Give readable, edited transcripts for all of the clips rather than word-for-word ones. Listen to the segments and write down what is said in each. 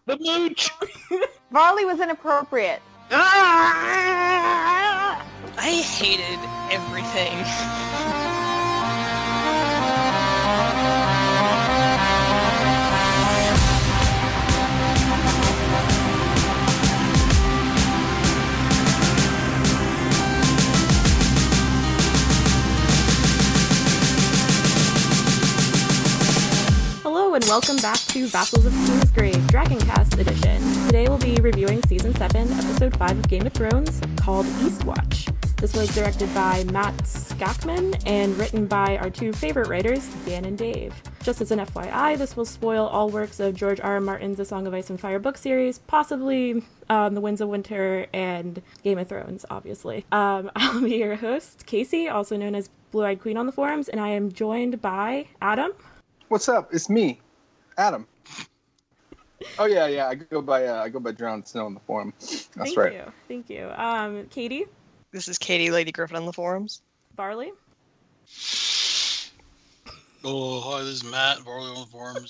The mooch! Varley was inappropriate. I hated everything. Hello and welcome back to Vassals of Kingsgrave, Dragoncast edition. Today we'll be reviewing Season 7, Episode 5 of Game of Thrones, called Eastwatch. This was directed by Matt Skakman and written by our two favorite writers, Dan and Dave. Just as an FYI, this will spoil all works of George R. R. Martin's The Song of Ice and Fire book series, possibly The Winds of Winter and Game of Thrones, obviously. I'll be your host, Casey, also known as Blue-Eyed Queen on the forums, and I am joined by Adam. What's up? It's me, Adam. Oh yeah. I go by Drowned Snow on the forum. That's right. Thank you. Katie. This is Katie, Lady Griffin on the forums. Barley. Oh, hi, this is Matt, Barley on the forums.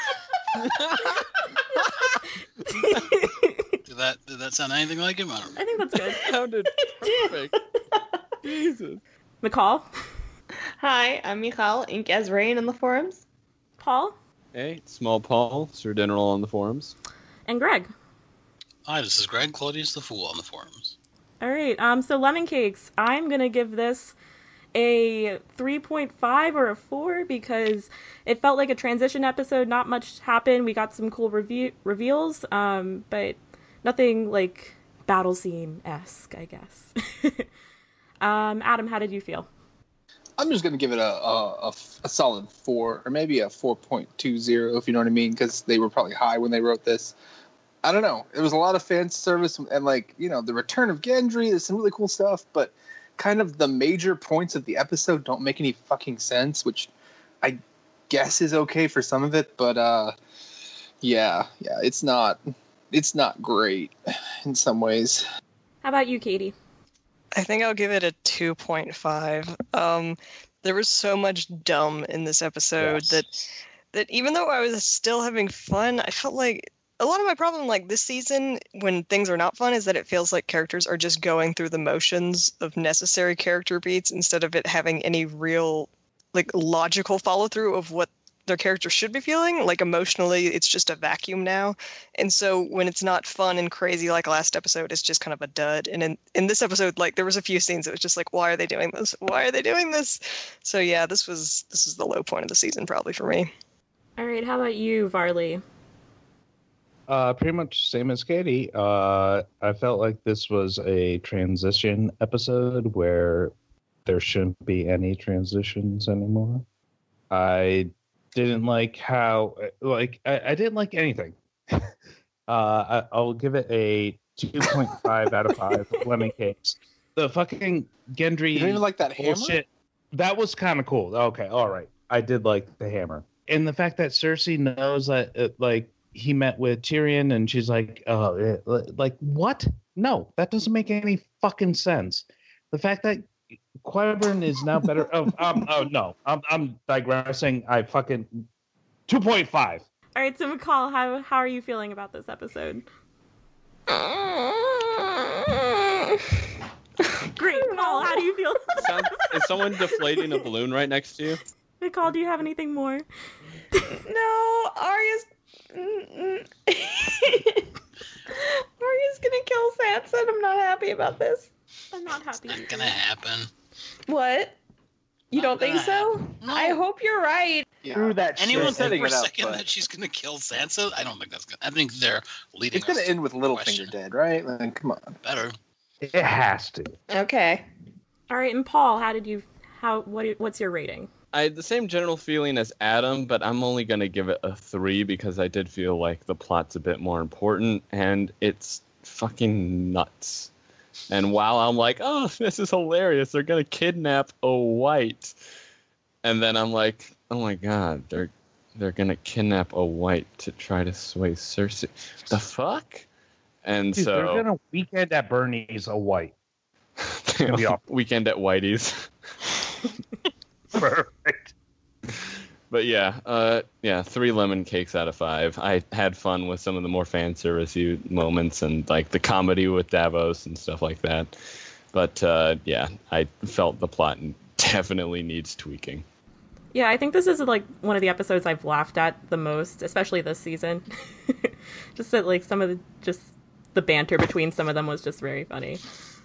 Did that sound anything like him? I don't know. I think that's good. Sounded perfect. Jesus. McCall. Hi, I'm Michal, Ink as Rain on the forums. Paul. Hey, Small Paul, Sir General on the forums. And Greg. Hi, this is Greg, Claudius the Fool on the forums. All right, so Lemon Cakes, I'm going to give this a 3.5 or a 4 because it felt like a transition episode. Not much happened. We got some cool reveals, but nothing like battle scene-esque, I guess. Adam, how did you feel? I'm just gonna give it a solid 4 or maybe a 4.20 if you know what I mean, because they were probably high when they wrote this. I don't know. It was a lot of fan service and the return of Gendry. There's some really cool stuff, but kind of the major points of the episode don't make any fucking sense, which I guess is okay for some of it, but yeah, it's not great in some ways. How about you, Katie? I think I'll give it a 2.5. There was so much dumb in this episode that even though I was still having fun, I felt like a lot of my problem this season when things are not fun is that it feels like characters are just going through the motions of necessary character beats instead of it having any real logical follow through of what their character should be feeling. Emotionally, it's just a vacuum now. And so when it's not fun and crazy like last episode, it's just kind of a dud. And in this episode, there was a few scenes that was just why are they doing this? Why are they doing this? So yeah, this is the low point of the season probably for me. All right, how about you, Varley? Pretty much same as Katie. I felt like this was a transition episode where there shouldn't be any transitions anymore. I didn't like how, I didn't like anything. I'll give it a 2.5 out of 5 lemon cakes. The fucking Gendry. You don't even like that hammer? Shit. That was kind of cool. Okay, all right. I did like the hammer. And the fact that Cersei knows that, he met with Tyrion and she's like, what? No, that doesn't make any fucking sense. The fact that Qyburn is now better. No, I'm digressing. I fucking 2.5. All right, so McCall, how are you feeling about this episode? Great, Paul, how do you feel? Is someone deflating a balloon right next to you? McCall, do you have anything more? No, Arya's gonna kill Sansa, and I'm not happy about this. I'm not happy. It's not gonna happen. What? You don't think so? No. I hope you're right. Yeah. Through that Anyone shit. think for a second that she's gonna kill Sansa? I don't think that's gonna. I think they're leading. It's gonna us end with to Littlefinger question. dead, right? Come on. Better. It has to. Okay. All right, and Paul, what's your rating? I had the same general feeling as Adam, but I'm only going to give it a 3 because I did feel like the plot's a bit more important, and it's fucking nuts. And while I'm like, oh, this is hilarious, they're going to kidnap a white. And then I'm like, oh my god, they're going to kidnap a white to try to sway Cersei. The fuck? And Dude, so... they're going to weekend at Bernie's a white. Weekend at Whitey's. Perfect. But yeah, 3 lemon cakes out of 5. I had fun with some of the more fan servicey moments and like the comedy with Davos and stuff like that. But yeah, I felt the plot definitely needs tweaking. Yeah, I think this is like one of the episodes I've laughed at the most, especially this season. Just that like some of the banter between some of them was just very funny.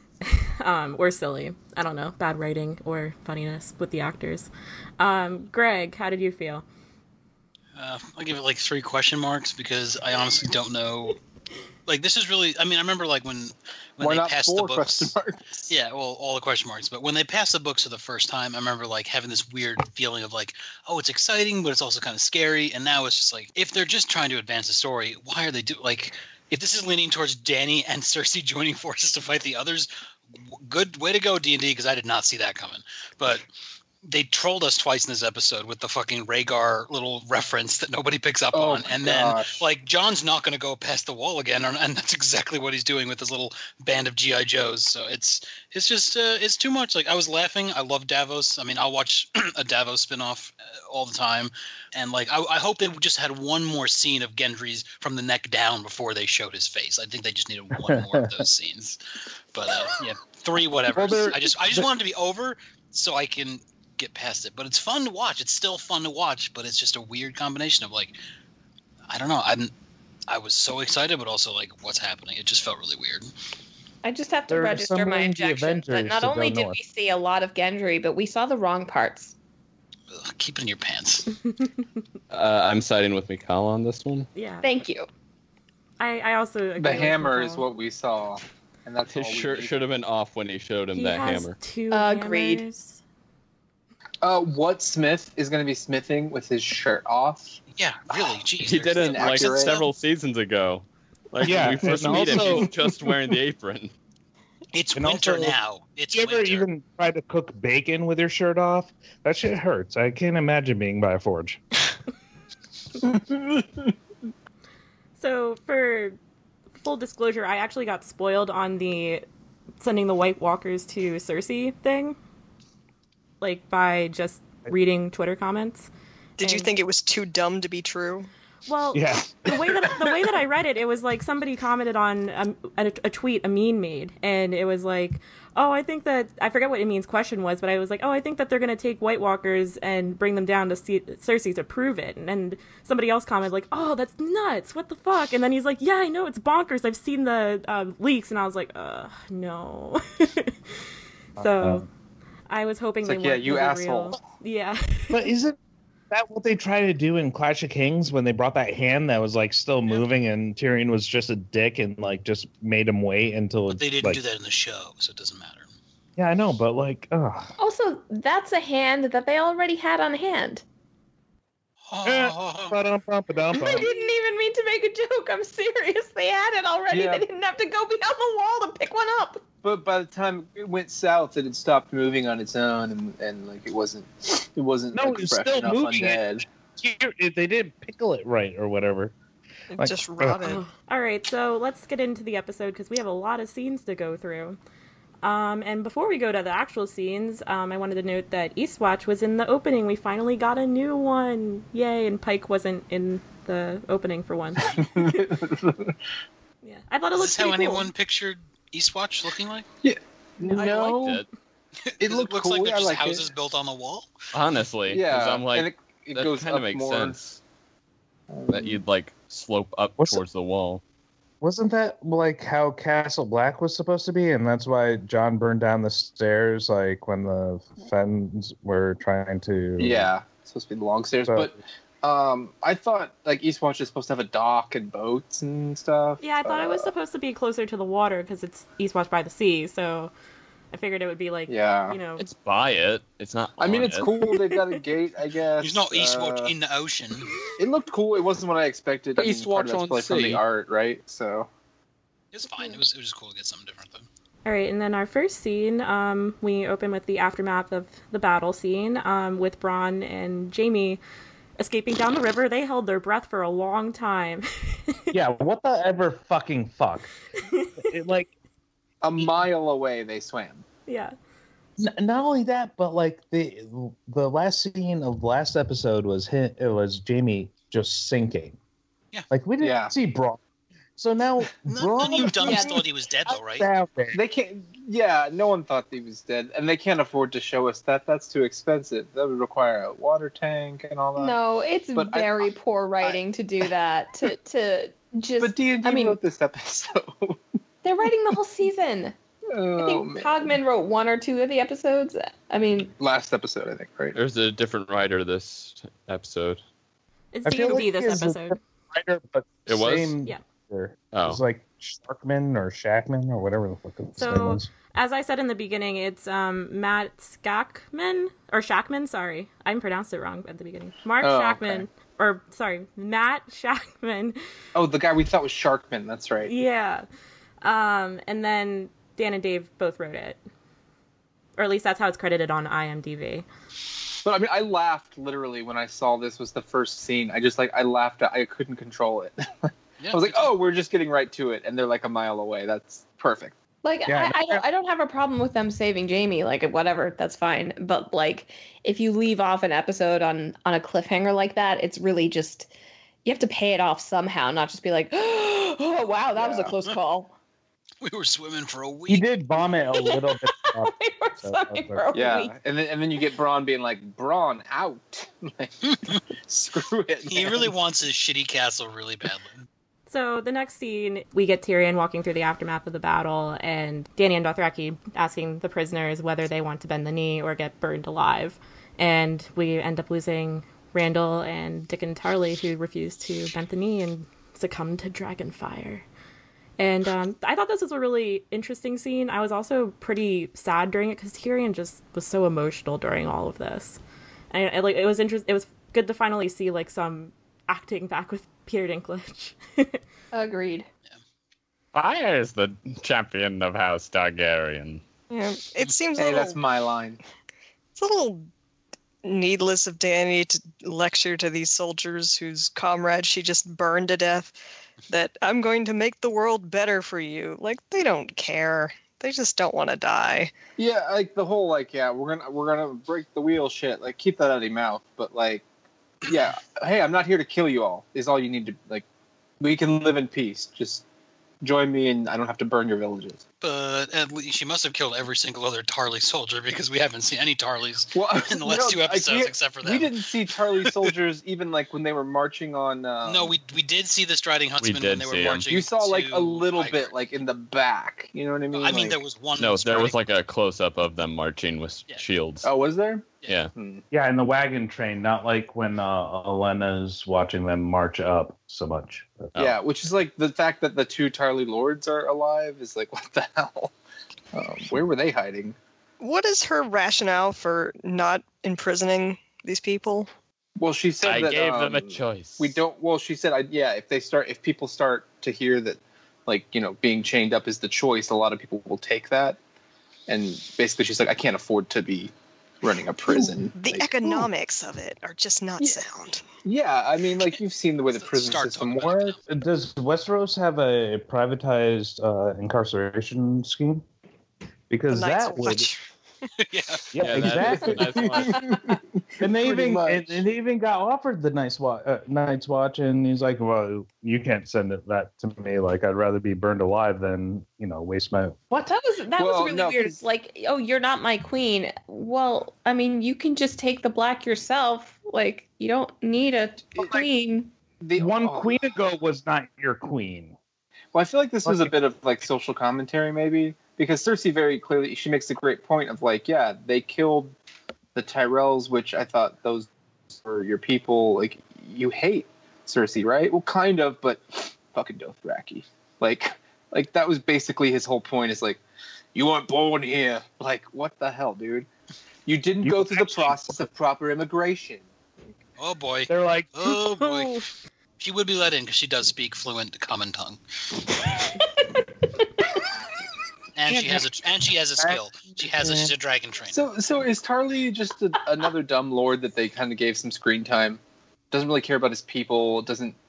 Or silly. I don't know. Bad writing or funniness with the actors. Greg, how did you feel? I'll give it like 3 question marks because I honestly don't know. Like, this is really, I mean, I remember like when Why they not passed 4 the books. question marks? Yeah, well, all the question marks. But when they passed the books for the first time, I remember like having this weird feeling of like, oh, it's exciting, but it's also kind of scary. And now it's just like, if they're just trying to advance the story, why are they like, if this is leaning towards Dany and Cersei joining forces to fight the others, good way to go, D&D, because I did not see that coming. But they trolled us twice in this episode with the fucking Rhaegar little reference that nobody picks up on. And gosh. then, like, Jon's not going to go past the wall again, and that's exactly what he's doing with his little band of G.I. Joes. So it's just, it's too much. Like, I was laughing. I love Davos. I mean, I'll watch a Davos spinoff all the time. And, like, I hope they just had one more scene of Gendry's from the neck down before they showed his face. I think they just needed one more of those scenes. But, yeah, 3 whatever. Well, I just want it to be over so I can get past it. But it's fun to watch. It's still fun to watch, but it's just a weird combination of, like, I don't know. I was so excited, but also, like, what's happening? It just felt really weird. I just have to There are register some my rangy objection that Avengers not to only go did north. we see a lot of Gendry, but we saw the wrong parts. Ugh, keep it in your pants. I'm siding with Mikal on this one. Yeah. Thank you. I also agree The with hammer Mikal. is what we saw, and that's His all we shirt need. should have been off when he showed him He that has hammer. 2 Agreed. hammers. What Smith is going to be smithing with his shirt off? Yeah, really. Jeez. He did it like inaccurate. several seasons ago. Like Yeah, when we first and meet him, also- he's just wearing the apron. It's And winter also, now. It's You ever winter. even try to cook bacon with your shirt off? That shit hurts. I can't imagine being by a forge. So, for full disclosure, I actually got spoiled on the sending the White Walkers to Cersei thing. Like, by just reading Twitter comments. Did you And- think it was too dumb to be true? Well, Yeah. the way that I read it, it was like somebody commented on a tweet Amin made, and it was like, oh, I think that, I forget what Amin's question was, but I was like, oh, I think that they're going to take White Walkers and bring them down to see Cersei to prove it. And somebody else commented like, oh, that's nuts, what the fuck? And then he's like, yeah, I know, it's bonkers, I've seen the leaks. And I was like, no. So I was hoping It's they like, yeah, weren't you gonna be asshole. real. Yeah. But isn't that what they tried to do in Clash of Kings when they brought that hand that was like still moving and Tyrion was just a dick and like just made him wait until But they didn't like, do that in the show, so it doesn't matter. Yeah, I know, but like, ugh. Also, that's a hand that they already had on hand. Oh, I Ba-dum-bum-ba-dum-bum. didn't even mean to make a joke. I'm serious. They had it already. Yeah. They didn't have to go beyond the wall to pick one up. But by the time it went south, it had stopped moving on its own, and like it wasn't No, like, it's fresh still enough moving. undead. They didn't pickle it right or whatever. It Like, just rotted. All right, so let's get into the episode because we have a lot of scenes to go through. And before we go to the actual scenes, I wanted to note that Eastwatch was in the opening. We finally got a new one. Yay, and Pike wasn't in the opening for once. Yeah, I thought it is looked this how pretty cool. anyone pictured Eastwatch looking like? I liked it. It looked looks cool. like they're I just like houses it. built on the wall. Honestly, 'cause Yeah, I'm like, and it that goes kind of up makes more. sense that you'd like slope up What's towards the wall. Wasn't that like how Castle Black was supposed to be? And that's why John burned down the stairs, like when the Fens were trying to. Yeah, it's supposed to be the long stairs, So- but I thought like Eastwatch is supposed to have a dock and boats and stuff. Yeah, I thought it was supposed to be closer to the water because it's Eastwatch by the sea, so I figured it would be like, Yeah. you know, It's by it. It's not. I mean, on it's it. cool. They've got a gate, I guess. There's no Eastwatch in the ocean. It looked cool. It wasn't what I expected. I mean, Eastwatch part of that's on probably from sea. the art, right? So It's fine. It was just cool to get something different though. All right, and then our first scene, we open with the aftermath of the battle scene with Bronn and Jaime escaping down the river. They held their breath for a long time. Yeah, what the ever fucking fuck? Like, a mile away they swam. Yeah. Not only that, but like the last scene of the last episode was it was Jamie just sinking. Yeah. Like we didn't see Braun. So now Braun, You dummies thought he was dead, though, right? They can't. Yeah, no one thought he was dead, and they can't afford to show us that. That's too expensive. That would require a water tank and all that. No, it's But very poor writing to do that. To just. But D&D I mean, wrote this episode. they're writing the whole season. I think Cogman wrote 1 or 2 of the episodes. I mean, last episode, I think, right? There's a different writer this episode. It's I feel D&D like this it's a episode. writer, but It was? same Yeah. actor. Oh. It's like Sharkman or Shackman or whatever the fuck his name So, is. as I said in the beginning, it's Matt Shackman. Sorry, I pronounced it wrong at the beginning. Mark Shackman, okay. or sorry, Matt Shackman. Oh, the guy we thought was Sharkman. That's right. Yeah, and then Dan and Dave both wrote it, or at least that's how it's credited on IMDb. But I mean, I laughed literally when I saw this was the first scene. I laughed. I couldn't control it. Yeah, I was like, oh, we're just getting right to it, and they're like a mile away. That's perfect. like, Yeah, I don't have a problem with them saving Jamie. Like, whatever, that's fine. But like, if you leave off an episode on a cliffhanger like that, it's really just you have to pay it off somehow, not just be like, oh wow, that was a close call. We were swimming for a week. He did vomit a little bit. We were swimming for a week. And then you get Braun being like, Braun out. Like, screw it. He man. really wants his shitty castle really badly. So the next scene, we get Tyrion walking through the aftermath of the battle, and Dany and Dothraki asking the prisoners whether they want to bend the knee or get burned alive. And we end up losing Randall and Dickon Tarly, who refuse to bend the knee and succumb to dragonfire. And I thought this was a really interesting scene. I was also pretty sad during it because Tyrion just was so emotional during all of this. And it was It was good to finally see like some acting back with Peter Dinklage. Agreed. Fire is the champion of House Targaryen. Yeah, it seems a Hey, little, that's my line. it's a little needless of Dany to lecture to these soldiers whose comrades she just burned to death that I'm going to make the world better for you. Like, they don't care. They just don't want to die. Yeah, like the whole like, yeah, we're gonna break the wheel shit. Like, keep that out of your mouth. But like, yeah, hey, I'm not here to kill you all. Is all you need to like. We can live in peace. Just join me, and I don't have to burn your villages. But at least she must have killed every single other Tarly soldier because we haven't seen any Tarlys Well, in the last 2 episodes except for them. We didn't see Tarly soldiers even like when they were marching on. No, we did see the Striding Huntsmen did when they see were 'em. marching. You saw like to a little Highgarden. bit like in the back. You know what I mean? I mean, Like- there was one. No, there was Striding- like a close-up of them marching with Yeah. shields. Oh, was there? Yeah. Yeah, in the wagon train, not like when Elena's watching them march up so much. Oh. Yeah, which is like the fact that the 2 Tarly lords are alive is like, what the hell? Where were they hiding? What is her rationale for not imprisoning these people? Well, she said I that gave them a choice. we don't. Well, she said, if people start to hear that, like, you know, being chained up is the choice, a lot of people will take that. And basically, she's like, I can't afford to be running a prison. The Like, economics of it are just not sound. yeah, I mean, like, you've seen the way the prison Start system talking about it works. now. Does Westeros have a privatized incarceration scheme? Because The Night's that would, Watch. yeah. yeah, Yeah, that is exactly. the Night's Watch. And they Pretty even much. and they even got offered the Night's Watch, and he's like, "Well, you can't send that to me. Like, I'd rather be burned alive than waste my." What? That was Well, really no, weird. 'cause- It's like, oh, you're not my queen. Well, I mean, you can just take the black yourself. Like, you don't need a queen. The One oh, queen ago was not your queen. Well, I feel like this was a bit of like social commentary, maybe, because Cersei very clearly she makes a great point of like, yeah, they killed the Tyrells, which I thought those were your people. Like, you hate Cersei, right? Well, kind of, but fucking Dothraki. Like that was basically his whole point. Is like, you weren't born here. Like, what the hell, dude? You didn't You go through the actually- process of proper immigration. Oh boy. They're like, Oh boy. She would be let in because she does speak fluent common tongue. And she has a skill. She's a dragon trainer. So is Tarly just another dumb lord that they kind of gave some screen time? Doesn't really care about his people. Doesn't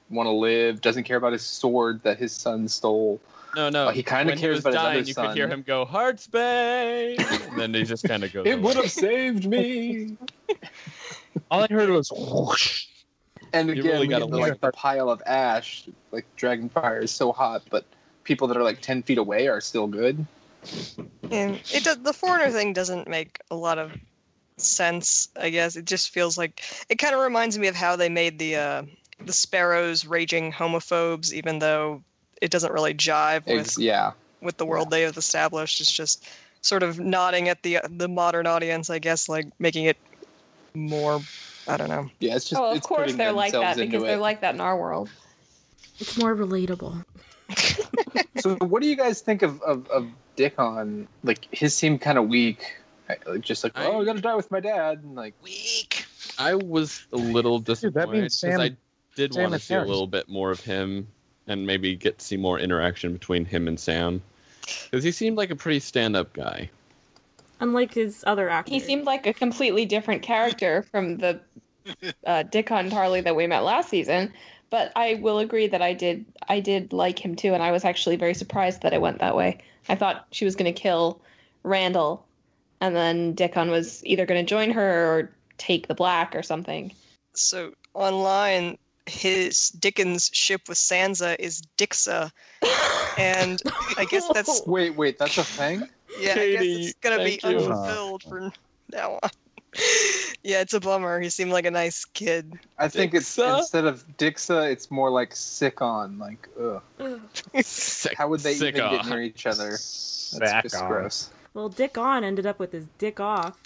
want to live, doesn't care about his sword that his son stole. No. He kind of cares about his other You son. could hear him go, Heartsbane! And then he just kind of goes, It would have saved me. All I heard was whoosh. And You again, really we gotta get like the pile of ash. Like Dragonfire is so hot, but people that are like 10 feet away are still good. And the foreigner thing doesn't make a lot of sense, I guess. It just feels like it kind of reminds me of how they made the sparrows raging homophobes, even though it doesn't really jive with the world they have established. It's just sort of nodding at the modern audience, I guess, like making it more, I don't know. Yeah, it's just. Oh, of it's course putting they're like themselves that into because they're it. like that in our world. It's more relatable. So, what do you guys think of Dickon? Like, his seemed kind of weak. Like, just like, oh, I gotta die with my dad, and like, Weak. I was a little Dude, disappointed that means because I did Sam want to and see a Harris. little bit more of him and maybe get to see more interaction between him and Sam. Because he seemed like a pretty stand-up guy. Unlike his other actors. He seemed like a completely different character from the Dickon Tarly that we met last season. But I will agree that I did like him too, and I was actually very surprised that it went that way. I thought she was going to kill Randall, and then Dickon was either going to join her or take the black or something. So online, Dickens' ship with Sansa is Dixa, and I guess that's wait, that's a thing. I Katie, guess it's gonna be thank you. unfulfilled from now on. Yeah, it's a bummer. He seemed like a nice kid. I think it's Dixa? instead of Dixa, it's more like Sickon. Like, ugh. How would they even get near each other? That's Back just on. gross. Well, Dick On ended up with his dick off.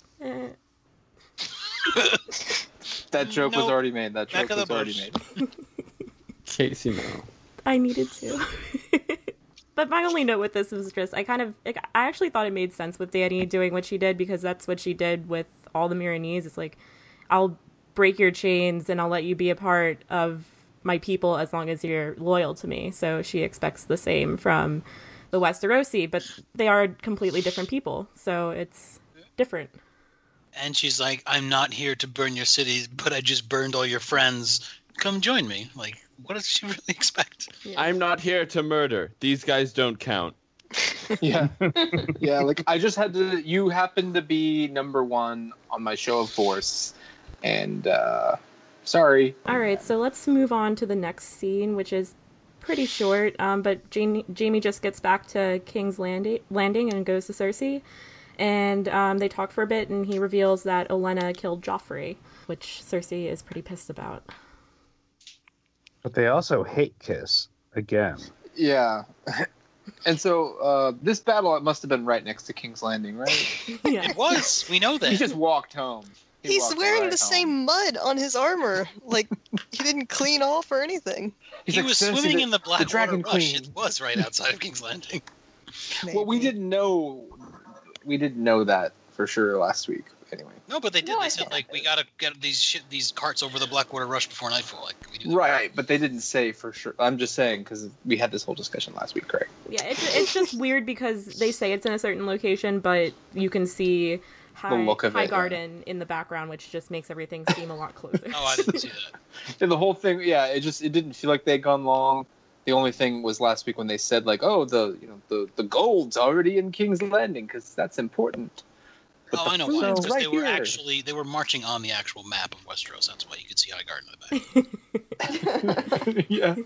That joke was Nope. already made. That Back joke of the was already bush. made. Casey Mo. I needed to. But my only note with this was just, I actually thought it made sense with Dany doing what she did, because that's what she did with all the Myronese. It's like, I'll break your chains and I'll let you be a part of my people as long as you're loyal to me. So she expects the same from the Westerosi, but they are completely different people. So it's different. And she's like, I'm not here to burn your cities, but I just burned all your friends. Come join me. Like, what does she really expect? I'm not here to murder. These guys don't count. Yeah. Yeah, like I just had to. You happened to be number one on my show of force, and sorry. All right, so let's move on to the next scene, which is pretty short. But Jaime just gets back to King's Landing and goes to Cersei, and they talk for a bit, and he reveals that Olenna killed Joffrey, which Cersei is pretty pissed about. But they also hate kiss again. Yeah. And so this battle, it must have been right next to King's Landing, right? Yeah. It was. We know that. He just walked home. He He's walked wearing right the home. same mud on his armor. Like, he didn't clean off or anything. He's He like, was "Cersei, swimming the- in the the Blackwater Dragon Rush. Queen." It was right outside of King's Landing. Well, we didn't know. We didn't know that for sure last week. Anyway. No, but they did. No, They I said, think- like, we gotta get these carts over the Blackwater Rush before nightfall. Like, we do that. Right, but they didn't say for sure. I'm just saying because we had this whole discussion last week, Craig. Yeah, it's just weird because they say it's in a certain location, but you can see look of High it, Garden in the background, which just makes everything seem a lot closer. Oh, I didn't see that. And the whole thing, yeah, it didn't feel like they'd gone long. The only thing was last week when they said like, oh, the gold's already in King's Landing because that's important. But Oh, the I know fruit why. It's is because right here. they were marching on the actual map of Westeros. That's why you could see High Garden in the back. Yeah,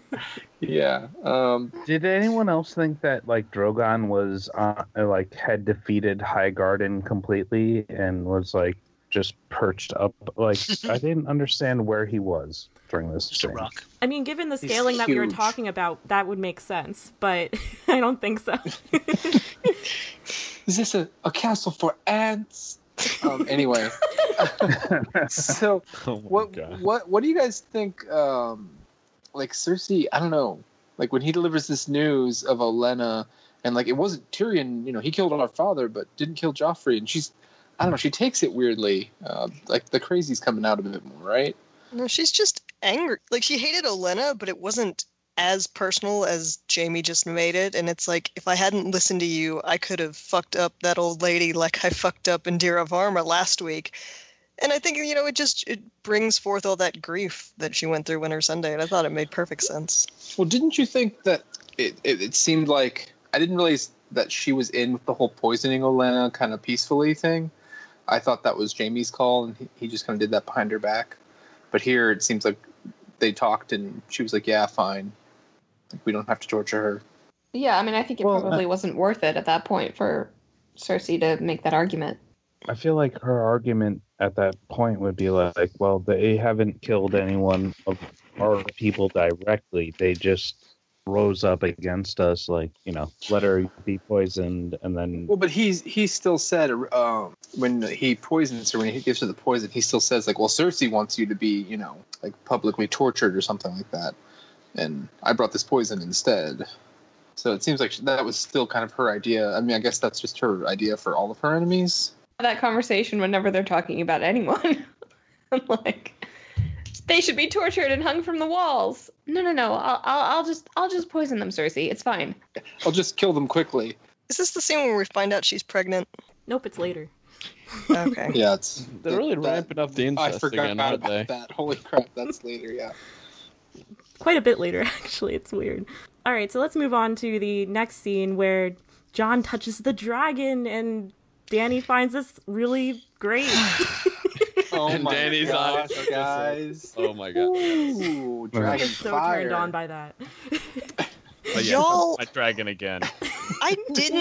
yeah. Did anyone else think that like Drogon was like had defeated High Garden completely and was like just perched up? Like I didn't understand where he was during this Just a thing. rock. I mean, given the He's scaling that we were huge. talking about, that would make sense, but I don't think so. Is this a castle for ants? Anyway, so Oh my what god. what do you guys think? Like Cersei, I don't know. Like when he delivers this news of Olenna, and like it wasn't Tyrion. You know, he killed our father, but didn't kill Joffrey. And she's, I don't know. She takes it weirdly. Like the crazy's coming out a bit more, right? No, she's just angry. Like, she hated Olenna, but it wasn't as personal as Jaime just made it. And it's like, if I hadn't listened to you, I could have fucked up that old lady like I fucked up Indira Varma last week. And I think, it brings forth all that grief that she went through Winter Sunday, and I thought it made perfect sense. Well, didn't you think that it seemed like I didn't realize that she was in with the whole poisoning Olenna kind of peacefully thing? I thought that was Jamie's call, and he just kind of did that behind her back. But here it seems like they talked, and she was like, "Yeah, fine. Like, we don't have to torture her." Yeah, I mean, I think it probably wasn't worth it at that point for Cersei to make that argument. I feel like her argument at that point would be like, well, they haven't killed anyone of our people directly. They just rose up against us, like, let her be poisoned, and then... Well, but he still said, when he poisons her, when he gives her the poison, he still says, like, well, Cersei wants you to be, like, publicly tortured or something like that. And I brought this poison instead. So it seems like that was still kind of her idea. I mean, I guess that's just her idea for all of her enemies. That conversation whenever they're talking about anyone. I'm like, they should be tortured and hung from the walls. No. I'll just poison them, Cersei. It's fine. I'll just kill them quickly. Is this the scene where we find out she's pregnant? Nope, it's later. Okay. Yeah, They're really ramping up the incest I forgot again, aren't about they? that. Holy crap, that's later, yeah. Quite a bit later, actually. It's weird. All right, so let's move on to the next scene where Jon touches the dragon and Dany finds this really great. Oh And my Dany's gosh, eyes. guys. Oh my god. Ooh, I'm dragon so fire. turned on by that. But yeah, Y'all- my dragon again. I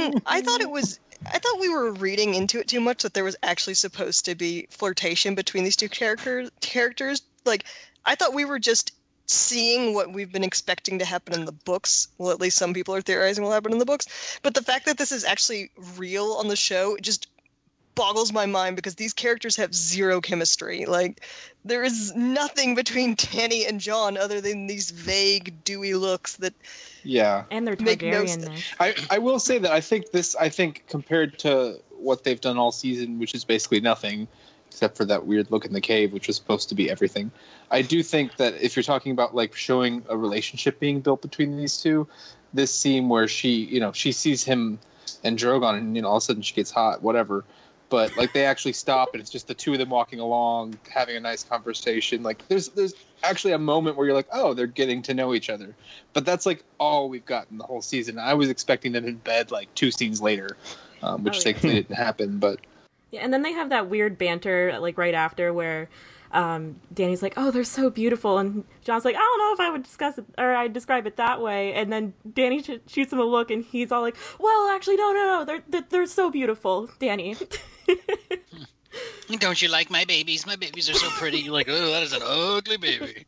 thought we were reading into it too much, that there was actually supposed to be flirtation between these two characters. Like, I thought we were just seeing what we've been expecting to happen in the books. Well, at least some people are theorizing will happen in the books. But the fact that this is actually real on the show just boggles my mind, because these characters have zero chemistry. Like, there is nothing between Dany and Jon other than these vague, dewy looks that... Yeah. And their Make no Targaryenness. I will say that I think compared to what they've done all season, which is basically nothing, except for that weird look in the cave, which was supposed to be everything, I do think that if you're talking about like showing a relationship being built between these two, this scene where she sees him and Drogon, and all of a sudden she gets hot, whatever. But like they actually stop, and it's just the two of them walking along, having a nice conversation. Like there's actually a moment where you're like, oh, they're getting to know each other. But that's like all we've gotten the whole season. I was expecting them in bed like 2 scenes later, which thankfully didn't happen. But Yeah, and then they have that weird banter, like, right after where Dany's like, oh, they're so beautiful. And Jon's like, I don't know if I would discuss it, or I'd describe it that way. And then Dany shoots him a look, and he's all like, well, actually, no, they're so beautiful, Dany. Don't you like my babies? My babies are so pretty. You're like, oh, that is an ugly baby.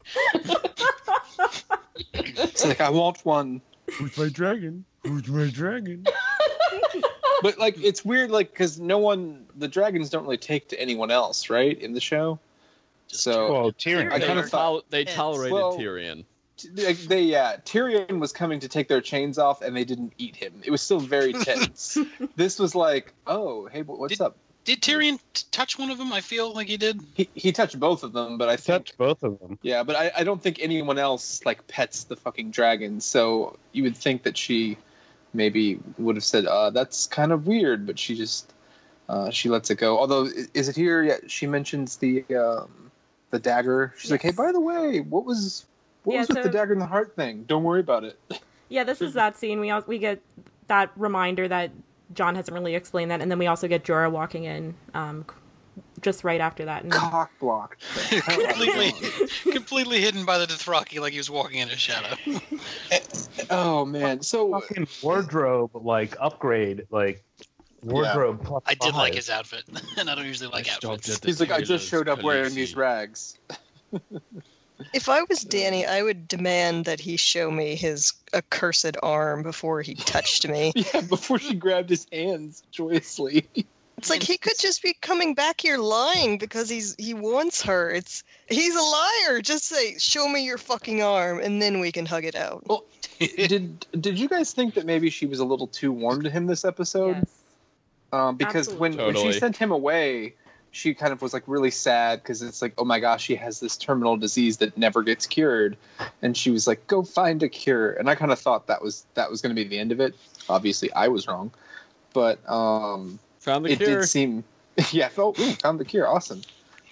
it's like, I want one. Who's my dragon? Who's my dragon? But like it's weird, like because the dragons don't really take to anyone else, right, in the show. So Well, Tyrion. I kind of thought They tolerated Well, Tyrion. Tyrion was coming to take their chains off, and they didn't eat him. It was still very tense. This was like, oh, hey, what's up? Did Tyrion touch one of them? I feel like he did. He touched both of them, but I think Touch both of them. yeah, but I don't think anyone else like pets the fucking dragon. So you would think that she maybe would have said, that's kind of weird, but she just she lets it go. Although, is it here? Yeah, she mentions the dagger. She's like, hey, by the way, what was with the dagger in the heart thing? Don't worry about it. Yeah, this is that scene. We get that reminder that Jon hasn't really explained that, and then we also get Jorah walking in just right after that. And Cock blocked. completely hidden by the Dothraki, like he was walking in a shadow. Oh man, so Fucking wardrobe, like, upgrade, like, wardrobe plus I did like 5. his outfit, and I don't usually like outfits. he's like, I just showed up wearing these rags. If I was Dany, I would demand that he show me his accursed arm before he touched me. Yeah, before she grabbed his hands joyously. It's like he could just be coming back here lying because he wants her. He's a liar. Just say, show me your fucking arm, and then we can hug it out. Well, did you guys think that maybe she was a little too warm to him this episode? yes. Because when Totally. she sent him away, she kind of was like really sad because it's like, oh my gosh, he has this terminal disease that never gets cured, and she was like, go find a cure. And I kind of thought that was going to be the end of it. Obviously, I was wrong, but Found the it cure. did seem, yeah. Found the cure, awesome.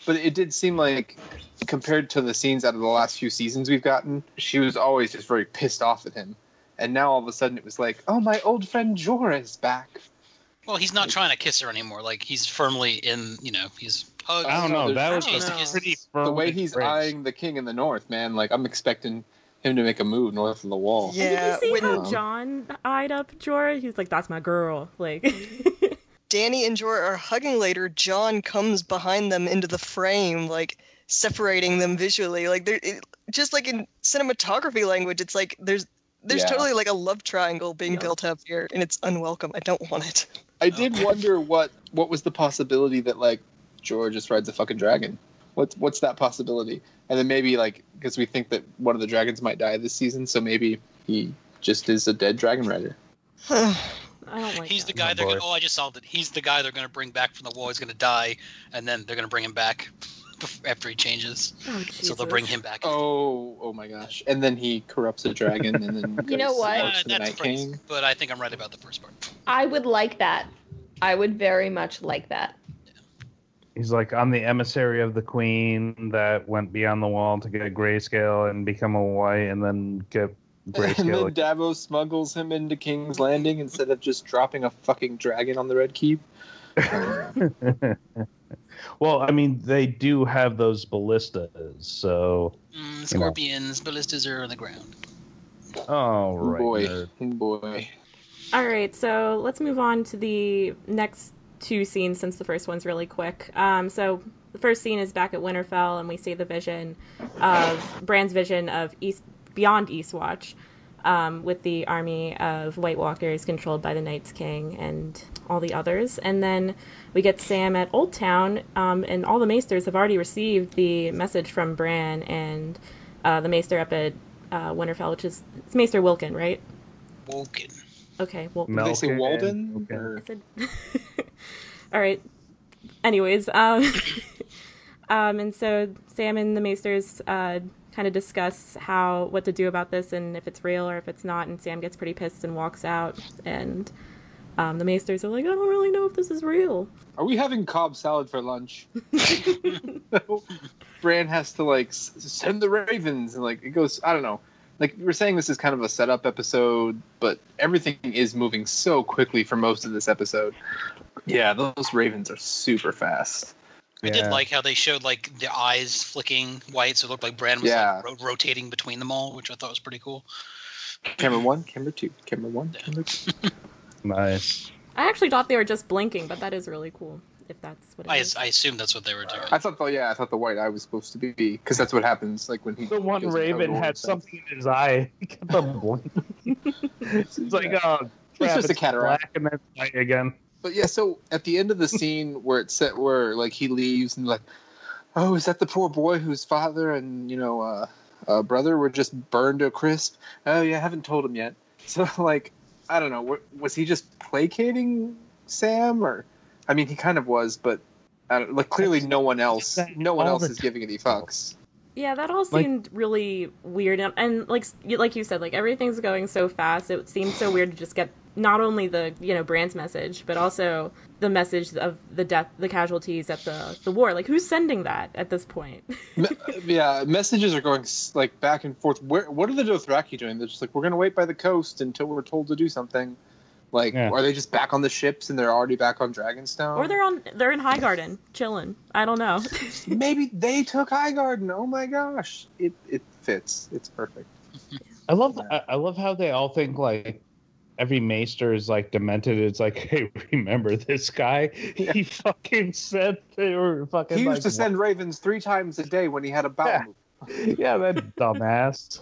But it did seem like, compared to the scenes out of the last few seasons we've gotten, she was always just very pissed off at him. And now all of a sudden it was like, oh, my old friend Jorah is back. Well, he's not trying to kiss her anymore. Like, he's firmly in, he's hugged. I don't know. That was He's- pretty firm. The way he's eyeing the king in the north, man, like, I'm expecting him to make a move north of the wall. Yeah, Did you see when how John eyed up Jorah? He was like, "That's my girl." Like, Danny and Jorah are hugging later, John comes behind them into the frame, like separating them visually. Like just like in cinematography language, it's like there's Yeah. totally like a love triangle being built up here, and it's unwelcome. I don't want it. I did wonder what was the possibility that, like, Jorah just rides a fucking dragon. What's that possibility? And then maybe, like, because we think that one of the dragons might die this season, so maybe he just is a dead dragon rider. I don't like He's that. the guy Oh, they're boy. going I just solved it. He's the guy they're going to bring back from the wall. He's going to die, and then they're going to bring him back after he changes. Oh, So they'll bring him back. Oh my gosh! And then he corrupts a dragon, and then You know goes what? works for the That's Night pretty, King. but I think I'm right about the first part. I would like that. I would very much like that. He's like, I'm the emissary of the queen that went beyond the wall to get grayscale and become a white, and then get And then grayscale. Davos smuggles him into King's Landing instead of just dropping a fucking dragon on the Red Keep. Well, I mean, they do have those ballistas, so. Scorpions, ballistas are on the ground. Oh, right. Boy, nerd. boy. All right, so let's move on to the next two scenes since the first one's really quick. So the first scene is back at Winterfell, and we see the vision of Bran's vision of beyond Eastwatch, with the army of White Walkers controlled by the Night's King and all the others. And then we get Sam at Old Town, and all the Maesters have already received the message from Bran and the Maester up at Winterfell, which is it's Maester Wilkin, right? Woken. Okay, well, Did they say Melkin Walden? and- Or- I said. All right. Anyways, and so Sam and the Maesters kind of discuss what to do about this and if it's real or if it's not. And Sam gets pretty pissed and walks out. And the Maesters are like, I don't really know if this is real. Are we having Cobb salad for lunch? Bran has to, like, send the ravens, and, like, it goes, I don't know. Like, we're saying this is kind of a setup episode, but everything is moving so quickly for most of this episode. Yeah, those ravens are super fast. I did Yeah. like how they showed like the eyes flicking white, so it looked like Bran was Yeah. like rotating between them all, which I thought was pretty cool. Camera 1, camera 2, camera 1, camera 2. Nice. I actually thought they were just blinking, but that is really cool if that's what it is. I assume that's what they were doing. I thought the white eye was supposed to be, because that's what happens, like, when he The one goes into raven Hellgorn had and stuff. something in his eye. He kept on blinking. It's like, oh, It's just a it's cataract. black and then white again. But yeah, so at the end of the scene where it's set, where, like, he leaves and, like, oh, is that the poor boy whose father and, brother were just burned to a crisp? Oh yeah, I haven't told him yet. So, like, I don't know, was he just placating Sam, or, I mean, he kind of was, but clearly no one else is giving any fucks. Yeah, that all seemed really weird, and like you said, like everything's going so fast. It seemed so weird to just get not only the Bran's message, but also the message of the casualties at the war. Like, who's sending that at this point? Yeah, messages are going, like, back and forth. What are the Dothraki doing? They're just like, we're gonna wait by the coast until we're told to do something. Like, Yeah. are they just back on the ships and they're already back on Dragonstone? Or they're in Highgarden, chilling. I don't know. Maybe they took Highgarden. Oh my gosh, it fits. It's perfect. I love how they all think like every maester is like demented. It's like, hey, remember this guy? Yeah. He fucking said they were fucking. He like, used to send ravens 3 times a day when he had a bowel Yeah. movement. Yeah, that dumbass.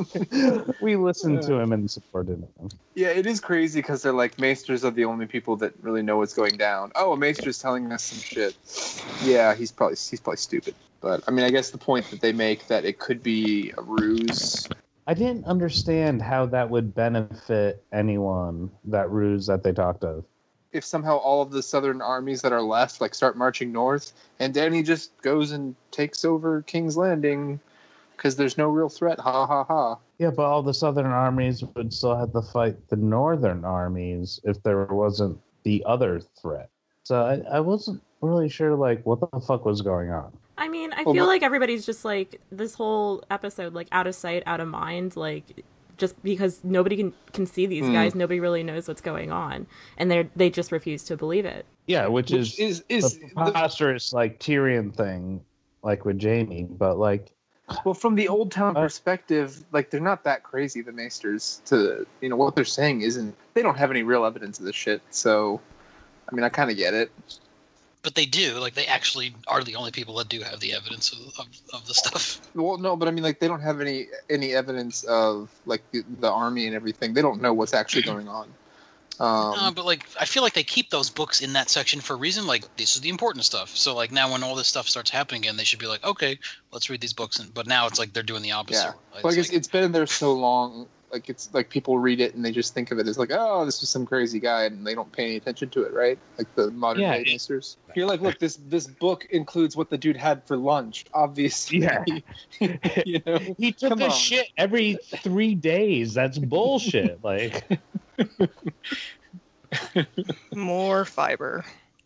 We listened to him and supported him. Yeah, it is crazy because they're like, maesters are the only people that really know what's going down. Oh, a maester's telling us some shit. Yeah, he's probably stupid. But I mean, I guess the point that they make that it could be a ruse. I didn't understand how that would benefit anyone, that ruse that they talked of. If somehow all of the southern armies that are left like start marching north, and Dany just goes and takes over King's Landing because there's no real threat. Ha ha ha. Yeah, but all the southern armies would still have to fight the northern armies if there wasn't the other threat. So I wasn't really sure, like, what the fuck was going on. I mean, I Well, feel but- like everybody's just like this whole episode, like out of sight, out of mind, like just because nobody can see these guys, nobody really knows what's going on, and they just refuse to believe it. Yeah, which Which is is the preposterous like Tyrion thing, like with Jamie, but like well, from the Old Town perspective, like they're not that crazy. The Maesters, to what they're saying isn't. They don't have any real evidence of this shit. So, I mean, I kind of get it. But they do. Like, they actually are the only people that do have the evidence of the stuff. Well, no, but I mean, like they don't have any evidence of like the army and everything. They don't know what's actually going on. But like, I feel like they keep those books in that section for a reason. Like, this is the important stuff. So like now, when all this stuff starts happening again, they should be like, okay, let's read these books. But now it's like they're doing the opposite. Yeah. It's Well, I guess like- it's been in there so long. Like it's like people read it and they just think of it as like, oh, this was some crazy guy, and they don't pay any attention to it, right? Like the modern day Maesters. You're like, look, this book includes what the dude had for lunch. Obviously, Yeah. you know, he took Come a on. shit every 3 days. That's bullshit. Like, More fiber.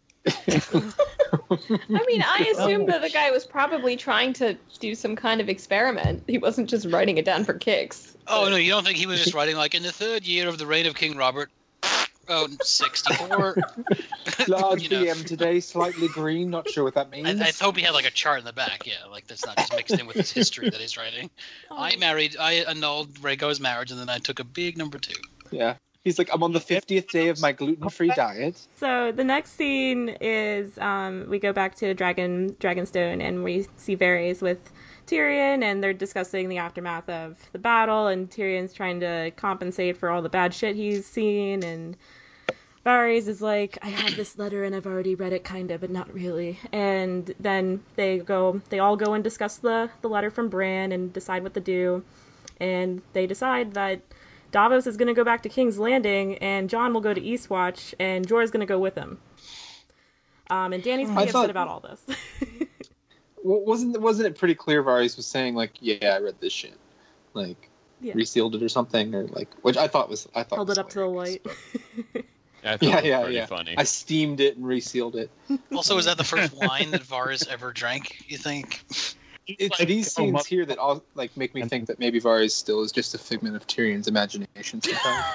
I mean, I assumed that the guy was probably trying to do some kind of experiment. He wasn't just writing it down for kicks. Oh no, you don't think he was just writing like in the 3rd year of the reign of King Robert? Oh, 64. large You know. BM today, slightly green. Not sure what that means. I hope he had like a chart in the back, yeah, like that's not just mixed in with his history that he's writing. I annulled Rhaego's marriage, and then I took a big number 2. Yeah. He's like, I'm on the 50th day of my gluten-free diet. So the next scene is we go back to Dragonstone, and we see Varys with Tyrion, and they're discussing the aftermath of the battle, and Tyrion's trying to compensate for all the bad shit he's seen, and Varys is like, I have this letter and I've already read it kinda, but not really. And then they all go and discuss the letter from Bran and decide what to do, and they decide that Davos is going to go back to King's Landing, and Jon will go to Eastwatch, and Jorah's going to go with him. And Dany's pretty upset about all this. Well, wasn't it pretty clear Varys was saying like, yeah, I read this shit, like resealed it or something, or like, which I thought Held was it up to the light. I thought it was pretty yeah. funny. I steamed it and resealed it. Also, is that the first wine that Varys ever drank, you think? It's Like, these oh, scenes here that all like make me think that maybe Varys still is just a figment of Tyrion's imagination sometimes.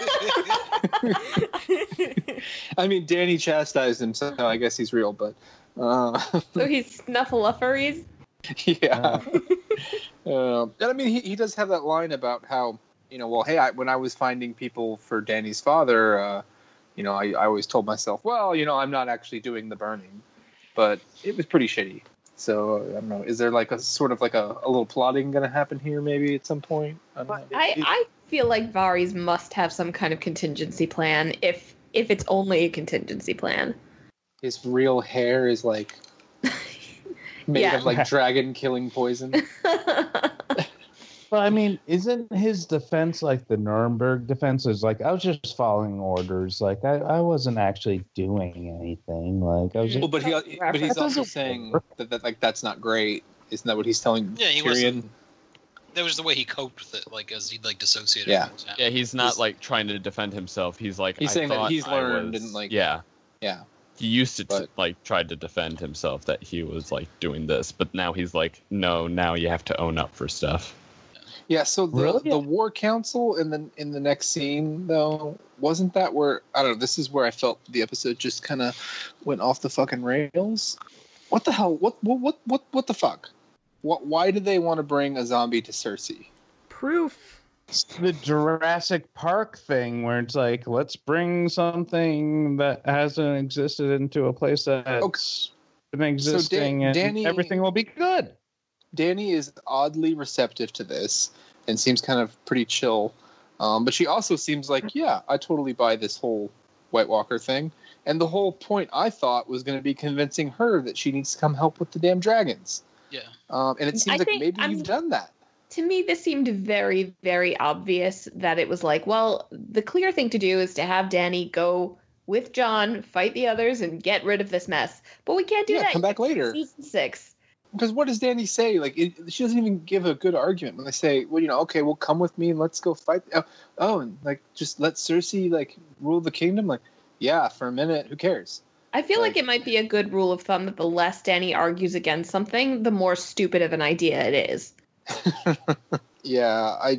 I mean, Dany chastised him, so I guess he's real, but So he's Snuffleupagus. yeah. And I mean, he does have that line about how, well, hey, when I was finding people for Dany's father, I always told myself, well, I'm not actually doing the burning, but it was pretty shitty. So I don't know. Is there like a sort of like a little plotting going to happen here maybe at some point? I don't know. I feel like Varys must have some kind of contingency plan, if it's only a contingency plan. His real hair is like made Yeah. of like dragon killing poison. well, I mean, isn't his defense like the Nuremberg defense? Is like, I was just following orders. Like, I wasn't actually doing anything. Like, I was just. Well, but he's also saying that like that's not great. Isn't that what he's telling Yeah, he Tyrion? wasn't. That was the way he coped with it, like as he like dissociated. Yeah. from what was happening. Yeah, he's not like trying to defend himself. He's like, He's I saying that thought he's I learned was- and, like- yeah. Yeah. He used to But- like tried to defend himself that he was like doing this, but now he's like, no, now you have to own up for stuff. Yeah, so Really? the War Council in the next scene though, wasn't that where, I don't know, this is where I felt the episode just kind of went off the fucking rails. What the hell? What the fuck? Why did they want to bring a zombie to Cersei? Proof. It's the Jurassic Park thing where it's like, let's bring something that hasn't existed into a place that's been existing, and Dany- everything will be good. Dany is oddly receptive to this and seems kind of pretty chill. But she also seems like, yeah, I totally buy this whole White Walker thing. And the whole point, I thought, was going to be convincing her that she needs to come help with the damn dragons. Yeah. And it seems I like think maybe you've done that. To me, this seemed very, very obvious that it was like, well, the clear thing to do is to have Dany go with Jon, fight the others, and get rid of this mess. But we can't do Yeah, that. come back later. Season 6. Because what does Dany say? Like, she doesn't even give a good argument when they say, well, okay, well, come with me and let's go fight. And like, just let Cersei, like, rule the kingdom. Like, yeah, for a minute, who cares? I feel like it might be a good rule of thumb that the less Danny argues against something, the more stupid of an idea it is. Yeah, I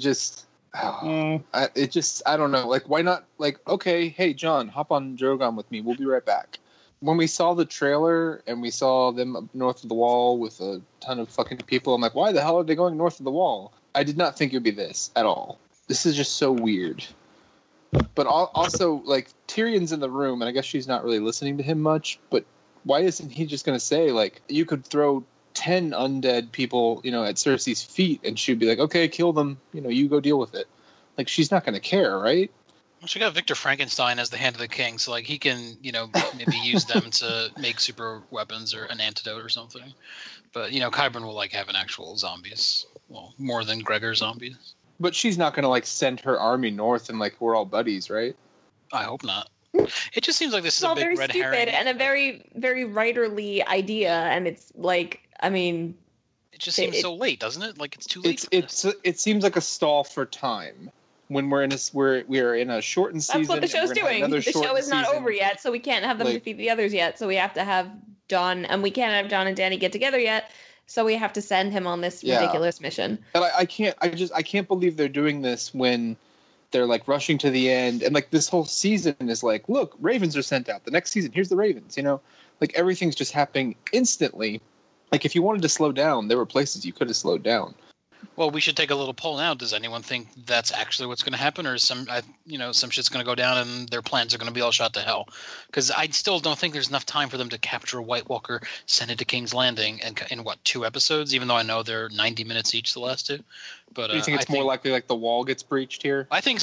don't know. Like, why not? Like, okay, hey, John, hop on Drogon with me. We'll be right back. When we saw the trailer and we saw them up north of the wall with a ton of fucking people, I'm like, why the hell are they going north of the wall? I did not think it would be this at all. This is just so weird. But also, like, Tyrion's in the room, and I guess she's not really listening to him much, but why isn't he just going to say, like, you could throw 10 undead people, you know, at Cersei's feet, and she'd be like, okay, kill them, you know, you go deal with it. Like, she's not going to care, right? Well, she got Victor Frankenstein as the Hand of the King, so, like, he can, you know, maybe use them to make super weapons or an antidote or something. But, you know, Qyburn will, like, have an actual zombies. Well, more than Gregor zombies. But she's not going to, like, send her army north and, like, we're all buddies, right? I hope not. It just seems like this is a big red herring. It's all very stupid and a very, very writerly idea, and it's, like, I mean... It just seems so late, doesn't it? Like, it's too late. It seems like a stall for time. When we're in a shortened season. That's what the show's doing. The show is not over yet, so we can't have them defeat the others yet. So we have to have Jon, and we can't have Jon and Danny get together yet. So we have to send him on this ridiculous mission. And I can't believe they're doing this when they're like rushing to the end, and like this whole season is like, look, ravens are sent out. The next season, here's the ravens. You know, like everything's just happening instantly. Like if you wanted to slow down, there were places you could have slowed down. Well, we should take a little poll now. Does anyone think that's actually what's going to happen, or is some shit's going to go down and their plans are going to be all shot to hell? Because I still don't think there's enough time for them to capture White Walker, send it to King's Landing, and in what, 2 episodes? Even though I know they're 90 minutes each, the last 2. But do you think it's more likely like the wall gets breached here? I think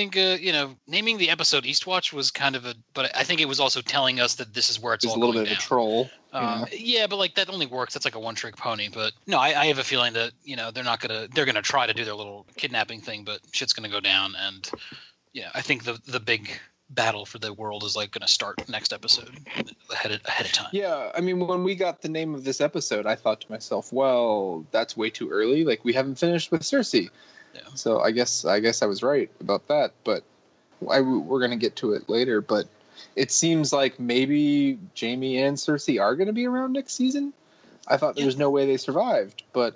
naming the episode Eastwatch was kind of but I think it was also telling us that this is where it's all going down. It's a little bit of a troll. Yeah, but like that only works. That's like a one-trick pony. But no, I have a feeling that they're gonna try to do their little kidnapping thing, but shit's gonna go down. And yeah, I think the big battle for the world is like gonna start next episode ahead of time. Yeah, I mean, when we got the name of this episode, I thought to myself, well, that's way too early. Like we haven't finished with Cersei. Yeah. So I guess I was right about that. But we're gonna get to it later. But it seems like maybe Jaime and Cersei are gonna be around next season. I thought there was no way they survived, but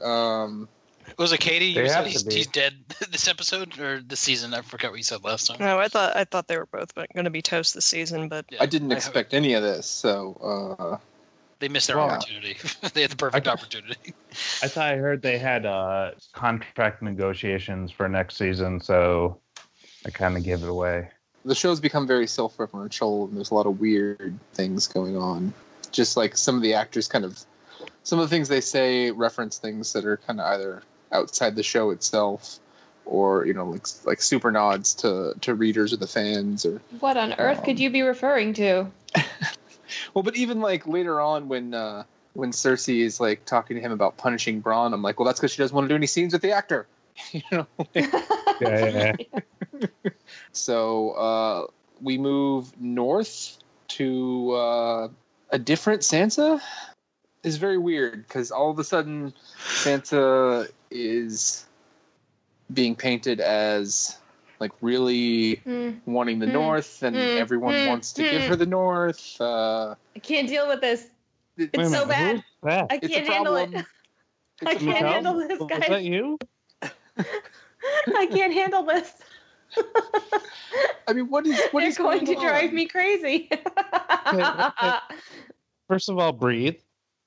was it Katie? You said he's dead this episode or this season? I forgot what you said last time. No, I thought they were both going to be toast this season, but I didn't expect any of this. So they missed their opportunity. They had the perfect opportunity. I thought I heard they had contract negotiations for next season, so I kind of gave it away. The show's become very self-referential, and there's a lot of weird things going on. Just like some of the actors some of the things they say reference things that are kind of either outside the show itself or, you know, like super nods to readers or the fans. Or what on earth could you be referring to? Well, but even like later on when Cersei is like talking to him about punishing Bronn, I'm like, well, that's because she doesn't want to do any scenes with the actor. You know? Yeah. So we move north to a different Sansa. Is very weird because all of a sudden Sansa is being painted as like really wanting the North, and everyone wants to give her the North. I can't deal with this. It's so bad. I can't handle it. I can't handle this, guys. Was that you? I can't handle this. I mean, what is They're going to drive me crazy. Okay. First of all, breathe.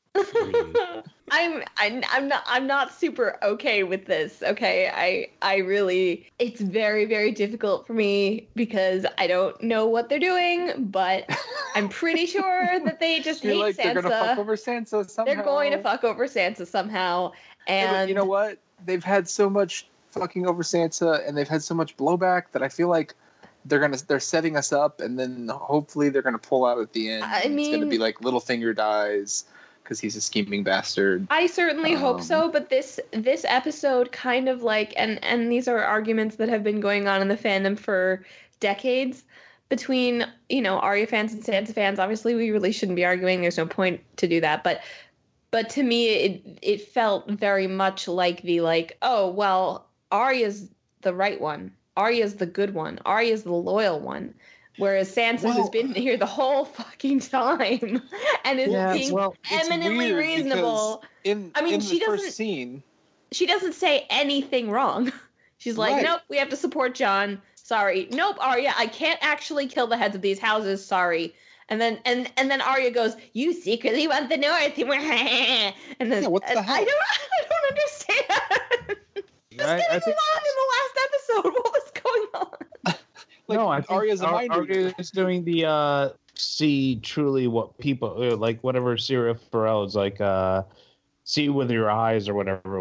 I'm not super okay with this. Okay, I really, it's very, very difficult for me because I don't know what they're doing, but I'm pretty sure that they just hate Sansa. They're gonna fuck over Sansa somehow. They're going to fuck over Sansa somehow, and yeah, you know what? They've had so much fucking over Sansa, and they've had so much blowback that I feel like they're setting us up, and then hopefully they're gonna pull out at the end. It's gonna be like Littlefinger dies because he's a scheming bastard. I certainly hope so, but this episode kind of like, and these are arguments that have been going on in the fandom for decades between, you know, Arya fans and Sansa fans. Obviously, we really shouldn't be arguing. There's no point to do that. But to me, it felt very much like oh, well, Arya's the right one. Arya's the good one. Arya's the loyal one. Whereas Sansa, who's been here the whole fucking time and is being eminently reasonable. She doesn't. Scene, she doesn't say anything wrong. She's like, nope, we have to support Jon. Sorry. Nope, Arya, I can't actually kill the heads of these houses. Sorry. And then Arya goes, you secretly want the North. And then what the hell? I don't understand. I think in the last episode. What was going on? No, I think Arya's a mind reader. Arya's doing the see truly what people like, whatever Syria Farrell is like, see with your eyes or whatever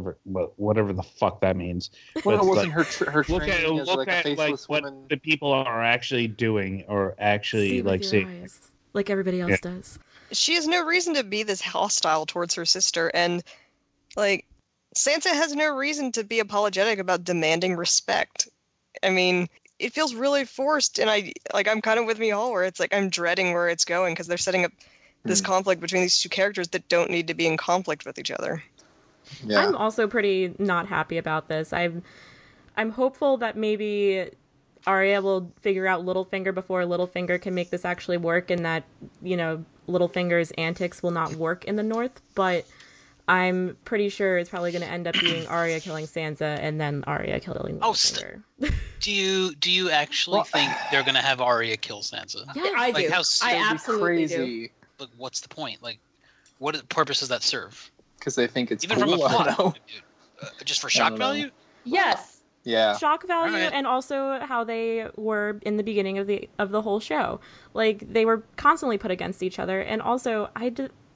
the fuck that means. Well, it wasn't like, her training as like a faceless what woman. the people are actually doing or actually see like with seeing. your eyes, like everybody else does. She has no reason to be this hostile towards her sister, and like Sansa has no reason to be apologetic about demanding respect. I mean, it feels really forced, and I'm kind of with Michal where it's like I'm dreading where it's going because they're setting up this conflict between these two characters that don't need to be in conflict with each other. Yeah. I'm also pretty not happy about this. I'm hopeful that maybe Arya will figure out Littlefinger before Littlefinger can make this actually work, and that, you know, Littlefinger's antics will not work in the North, but I'm pretty sure it's probably going to end up being Arya killing Sansa and then Arya killing Littlefinger. Do you actually think they're going to have Arya kill Sansa? Yeah, I do. I absolutely do. But what's the point? Like, what purpose does that serve? Because they think it's even cool. from a plot, just for shock value. Yes. Yeah. Shock value, and also how they were in the beginning of the whole show. Like, they were constantly put against each other, and also I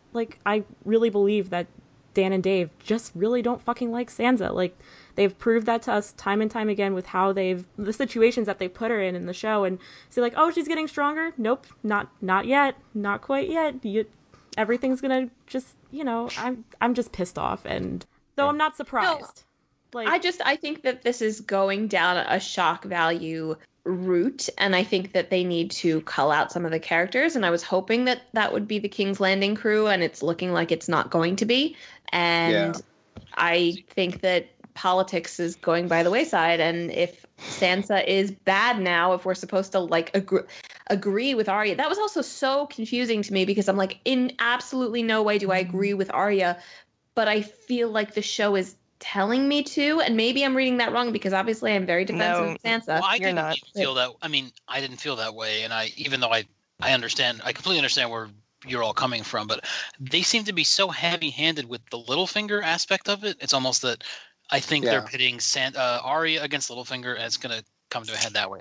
really believe that Dan and Dave just really don't fucking like Sansa. Like, they've proved that to us time and time again with how the situations that they put her in the show, and say like, oh, she's getting stronger. Nope, not yet, not quite yet. Everything's gonna just, you know, I'm just pissed off, and though I'm not surprised. No, I think that this is going down a shock value route, and I think that they need to cull out some of the characters, and I was hoping that would be the King's Landing crew, and it's looking like it's not going to be. And I think that politics is going by the wayside, and if Sansa is bad now, if we're supposed to like agree with Arya, that was also so confusing to me, because I'm like, in absolutely no way do I agree with Arya, but I feel like the show is telling me to, and maybe I'm reading that wrong, because obviously I'm very defensive of Sansa. Well, I didn't feel that. I mean, I didn't feel that way, and even though I completely understand where you're all coming from, but they seem to be so heavy-handed with the Littlefinger aspect of it. It's almost that I think they're pitting Arya against Littlefinger, and it's going to come to a head that way.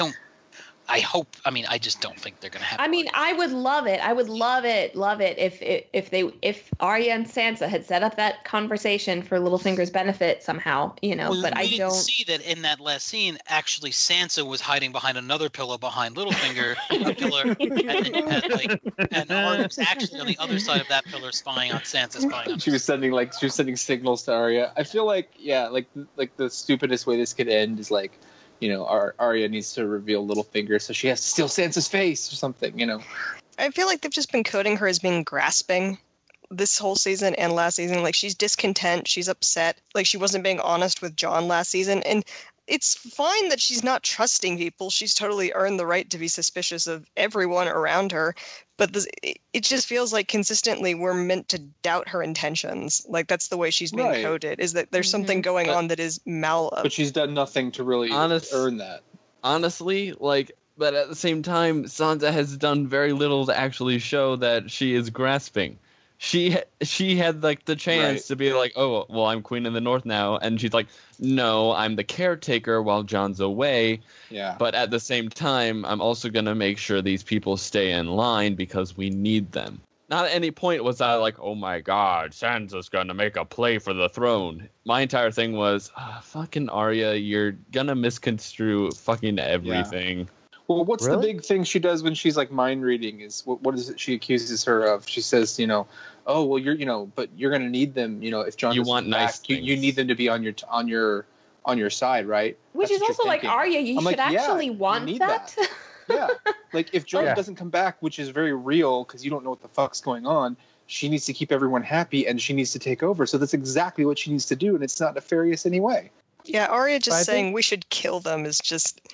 I just don't think they're going to have. I mean, I would love it. I would love it if Arya and Sansa had set up that conversation for Littlefinger's benefit somehow, you know. Well, but I don't see that in that last scene. Actually, Sansa was hiding behind another pillow behind Littlefinger, a pillar, and Arya was actually on the other side of that pillar, spying on Sansa, spying on. She was sending signals to Arya. I feel like the stupidest way this could end is like, you know, Arya needs to reveal Littlefinger, so she has to steal Sansa's face or something, you know. I feel like they've just been coding her as being grasping this whole season and last season. Like, she's discontent, she's upset, like she wasn't being honest with Jon last season, and it's fine that she's not trusting people. She's totally earned the right to be suspicious of everyone around her, but it just feels like consistently we're meant to doubt her intentions. Like, that's the way she's being coded, is that there's something going on that is but she's done nothing to really earn that. Honestly, but at the same time, Sansa has done very little to actually show that she is grasping. She had like the chance to be like, oh, well, I'm queen in the North now, and she's like, no, I'm the caretaker while Jon's away. Yeah. But at the same time, I'm also gonna make sure these people stay in line because we need them. Not at any point was I like, oh my God, Sansa's gonna make a play for the throne. My entire thing was, fucking Arya, you're gonna misconstrue fucking everything. Yeah. Well, what's the big thing she does when she's like mind reading? Is what is it she accuses her of? She says, you know, oh well, but you're gonna need them. You know, if Jon doesn't back, you need them to be on your side, right? Which is also like, Arya, you should actually want that. Yeah, like if Jon doesn't come back, which is very real because you don't know what the fuck's going on. She needs to keep everyone happy, and she needs to take over. So that's exactly what she needs to do, and it's not nefarious anyway. Yeah, Arya just saying we should kill them is just.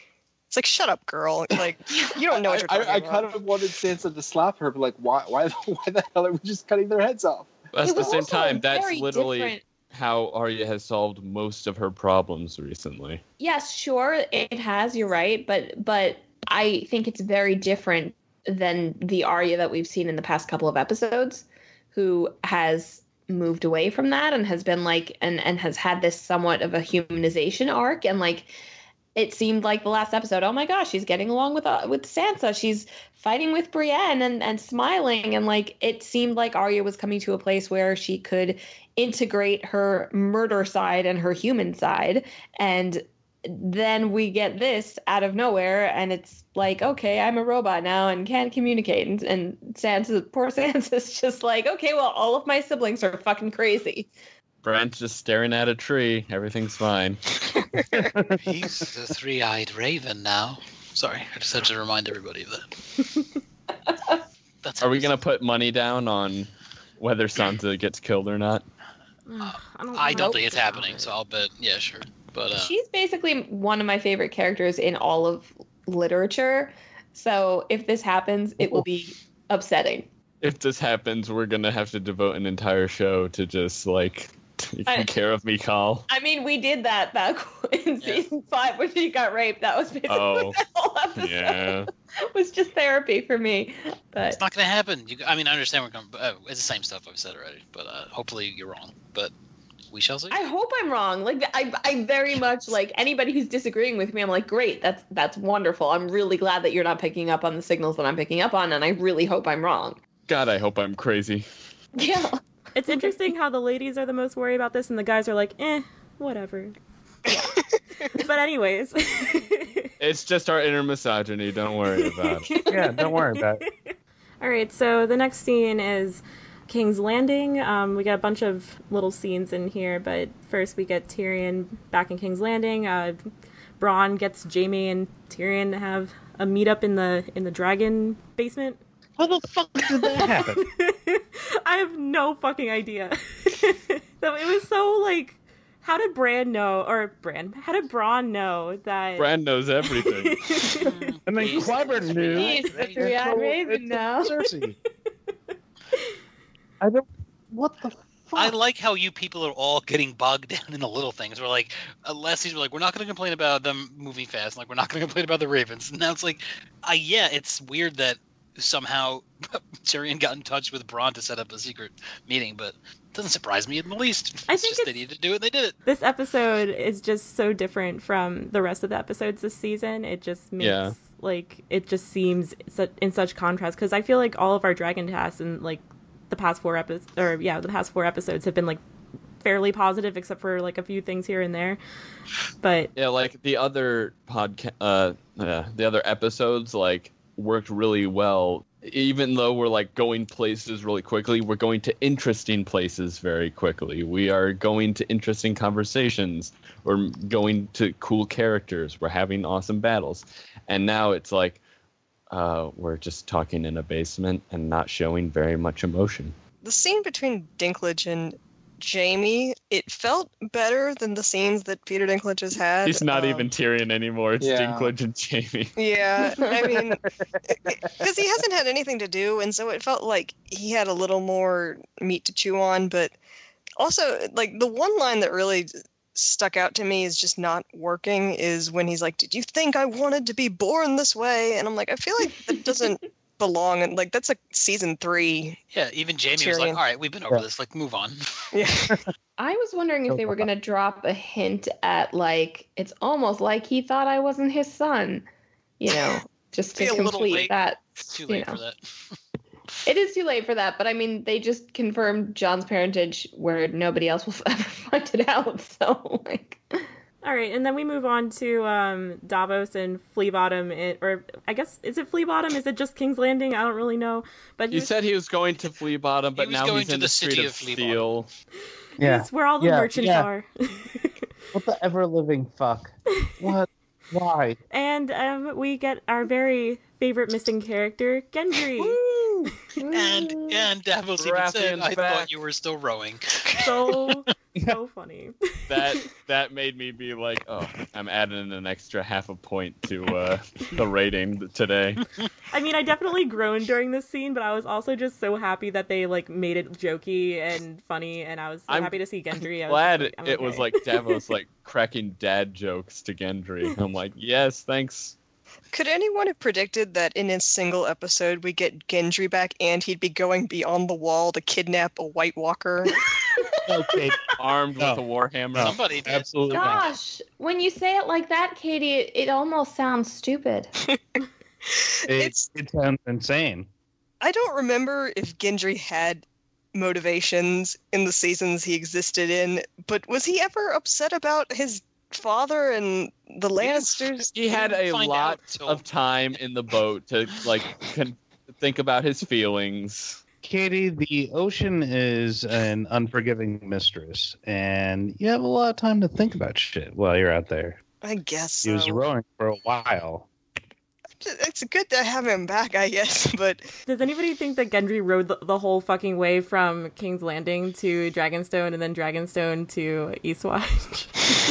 It's like, shut up, girl. Like, you don't know what you're talking I about. kind of wanted Sansa to slap her, but like, why the hell are we just cutting their heads off? At It the was same also time, that's very literally different. how Arya has solved most of her problems recently. Yes, sure, it has. You're right, but I think it's very different than the Arya that we've seen in the past couple of episodes, who has moved away from that and has been like and has had this somewhat of a humanization arc, and like it seemed like the last episode, oh my gosh, she's getting along with Sansa, she's fighting with Brienne and smiling, and like it seemed like Arya was coming to a place where she could integrate her murder side and her human side, and then we get this out of nowhere, and it's like, okay, I'm a robot now and can't communicate, and Sansa, poor Sansa's just like, okay, well, all of my siblings are fucking crazy. Bran's just staring at a tree. Everything's fine. He's the three-eyed raven now. Sorry, I just had to remind everybody of that. That's Are we going to put money down on whether Sansa gets killed or not? I don't think it's happening, so I'll bet. Yeah, sure. But She's basically one of my favorite characters in all of literature, so if this happens, it will be upsetting. If this happens, we're going to have to devote an entire show to just, like, taking care of Mikal. I mean, we did that back in season 5 when she got raped. That was basically the whole episode. Yeah. It was just therapy for me. But it's not going to happen. I mean, I understand we're going. It's the same stuff I've said already, but hopefully you're wrong. But we shall see. I hope I'm wrong. Like, I very much like anybody who's disagreeing with me. I'm like, great, that's wonderful. I'm really glad that you're not picking up on the signals that I'm picking up on, and I really hope I'm wrong. God, I hope I'm crazy. Yeah. It's interesting how the ladies are the most worried about this and the guys are like, whatever. Yeah. But anyways. It's just our inner misogyny. Don't worry about it. Yeah, don't worry about it. All right, so the next scene is King's Landing. We got a bunch of little scenes in here, but first we get Tyrion back in King's Landing. Bronn gets Jaime and Tyrion to have a meetup in the dragon basement. How the fuck did that happen? I have no fucking idea. It was so like, how did Bran know, how did Bronn know that? Bran knows everything. And then Qyburn knew. He's the three-eyed raven now. Cersei. I don't. What the fuck? I like how you people are all getting bogged down in the little things. We're like, last season, we're like, we're not going to complain about them moving fast. Like, we're not going to complain about the Ravens. And now it's like, yeah, it's weird that somehow Tyrion got in touch with Bronn to set up a secret meeting, but it doesn't surprise me in the least. I think they needed to do it, they did it. This episode is just so different from the rest of the episodes this season. It just makes like it just seems in such contrast, because I feel like all of our dragon tasks and like the past 4 episodes have been like fairly positive, except for like a few things here and there. But yeah, like the other the other episodes like worked really well. Even though we're like going places really quickly, we're going to interesting places very quickly. We are going to interesting conversations. We're going to cool characters. We're having awesome battles. And now it's like we're just talking in a basement and not showing very much emotion. The scene between Dinklage and Jaime, it felt better than the scenes that Peter Dinklage has had. He's not even Tyrion anymore. It's Dinklage and Jaime. Yeah, I mean, because he hasn't had anything to do, and so it felt like he had a little more meat to chew on. But also, like, the one line that really stuck out to me is just not working is when he's like, "Did you think I wanted to be born this way?" And I'm like, I feel like that doesn't belong, and like that's like season 3. Yeah, even Jaime was like, all right, we've been over this, like, move on. Yeah. I was wondering if they were going to drop a hint at, like, it's almost like he thought I wasn't his son, you know, just to complete that. It's too late for that. It is too late for that, but I mean, they just confirmed Jon's parentage where nobody else will ever find it out, so, like... All right, and then we move on to Davos and Flea Bottom, or I guess, is it Flea Bottom? Is it just King's Landing? I don't really know. But he said he was going to Flea Bottom, but now he's in the Street of Steel. Yeah, it's where all the merchants are. What the ever-living fuck? What? Why? And we get our very favorite missing character, Gendry. And Davos even said, I thought you were still rowing. So funny. That made me be like, oh, I'm adding an extra half a point to the rating today. I mean, I definitely groaned during this scene, but I was also just so happy that they like made it jokey and funny, and I was so happy to see Gendry. Glad it okay. Was like Davos like cracking dad jokes to Gendry. I'm like, yes, thanks. Could anyone have predicted that in a single episode we get Gendry back and he'd be going beyond the wall to kidnap a White Walker? Okay. Armed with a warhammer. No. Somebody did. Absolutely not. Gosh, when you say it like that, Katie, it almost sounds stupid. It sounds insane. I don't remember if Gendry had motivations in the seasons he existed in, but was he ever upset about his father and the Lannisters? He had a Find lot out till- of time in the boat to like think about his feelings. Katie, the ocean is an unforgiving mistress, and you have a lot of time to think about shit while you're out there. I guess He was so. rowing for a while. It's good to have him back, I guess, but Does anybody think that Gendry rode the whole fucking way from King's Landing to Dragonstone and then Dragonstone to Eastwatch?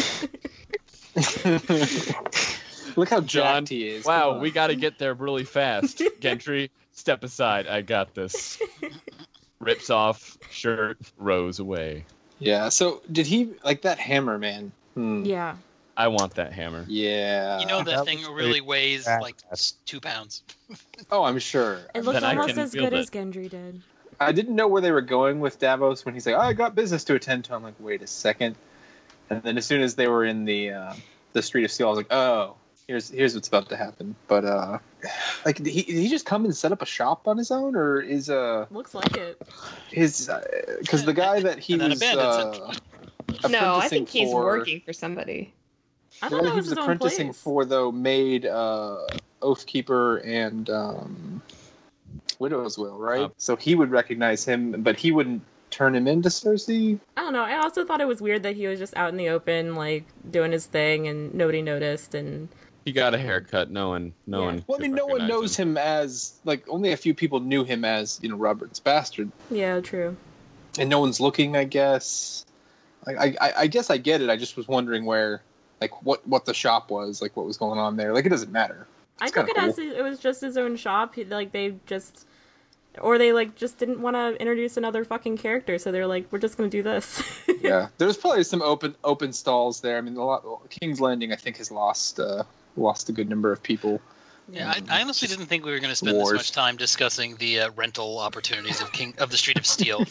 Look how John, jacked he is. wow, Come on. we got to get there really fast. Gendry, step aside. I got this. Rips off shirt, rows away. Yeah. So did he like that hammer, man? Yeah. I want that hammer. Yeah. You know that That thing was really pretty weighs badass. like 2 pounds. Oh, I'm sure. It looked Then I almost can as wield good it. as Gendry did. I didn't know where they were going with Davos when he's like, "Oh, I got business to attend to." I'm like, "Wait a second." And then as soon as they were in the Street of Steel, I was like, "Oh, here's what's about to happen." But like, did he just come and set up a shop on his own, or is Looks like it. his because the guy that he And then was abandons No, I apprenticing think he's for- working for somebody. I the thought guy that he was was his own apprenticing place. for though made Oathkeeper and Widow's Will, right? So he would recognize him, but he wouldn't turn him into Cersei. I don't know. I also thought it was weird that he was just out in the open, like, doing his thing and nobody noticed. And He got a haircut. No one. Well, I could mean, no one recognize knows him as like only a few people knew him as Robert's bastard, yeah, true. and no one's looking. I guess. I guess I get it. I just was wondering where, like, what the shop was, like, what was going on there. Like, it doesn't matter. I It's took it kinda as it was just his own shop. Like, they just didn't want to introduce another fucking character, so they're like, we're just gonna do this. Yeah, there's probably some open stalls there. I mean, King's Landing, I think, has lost a good number of people. Yeah, I honestly didn't think we were going to spend Wars. this much time discussing the rental opportunities of the Street of Steel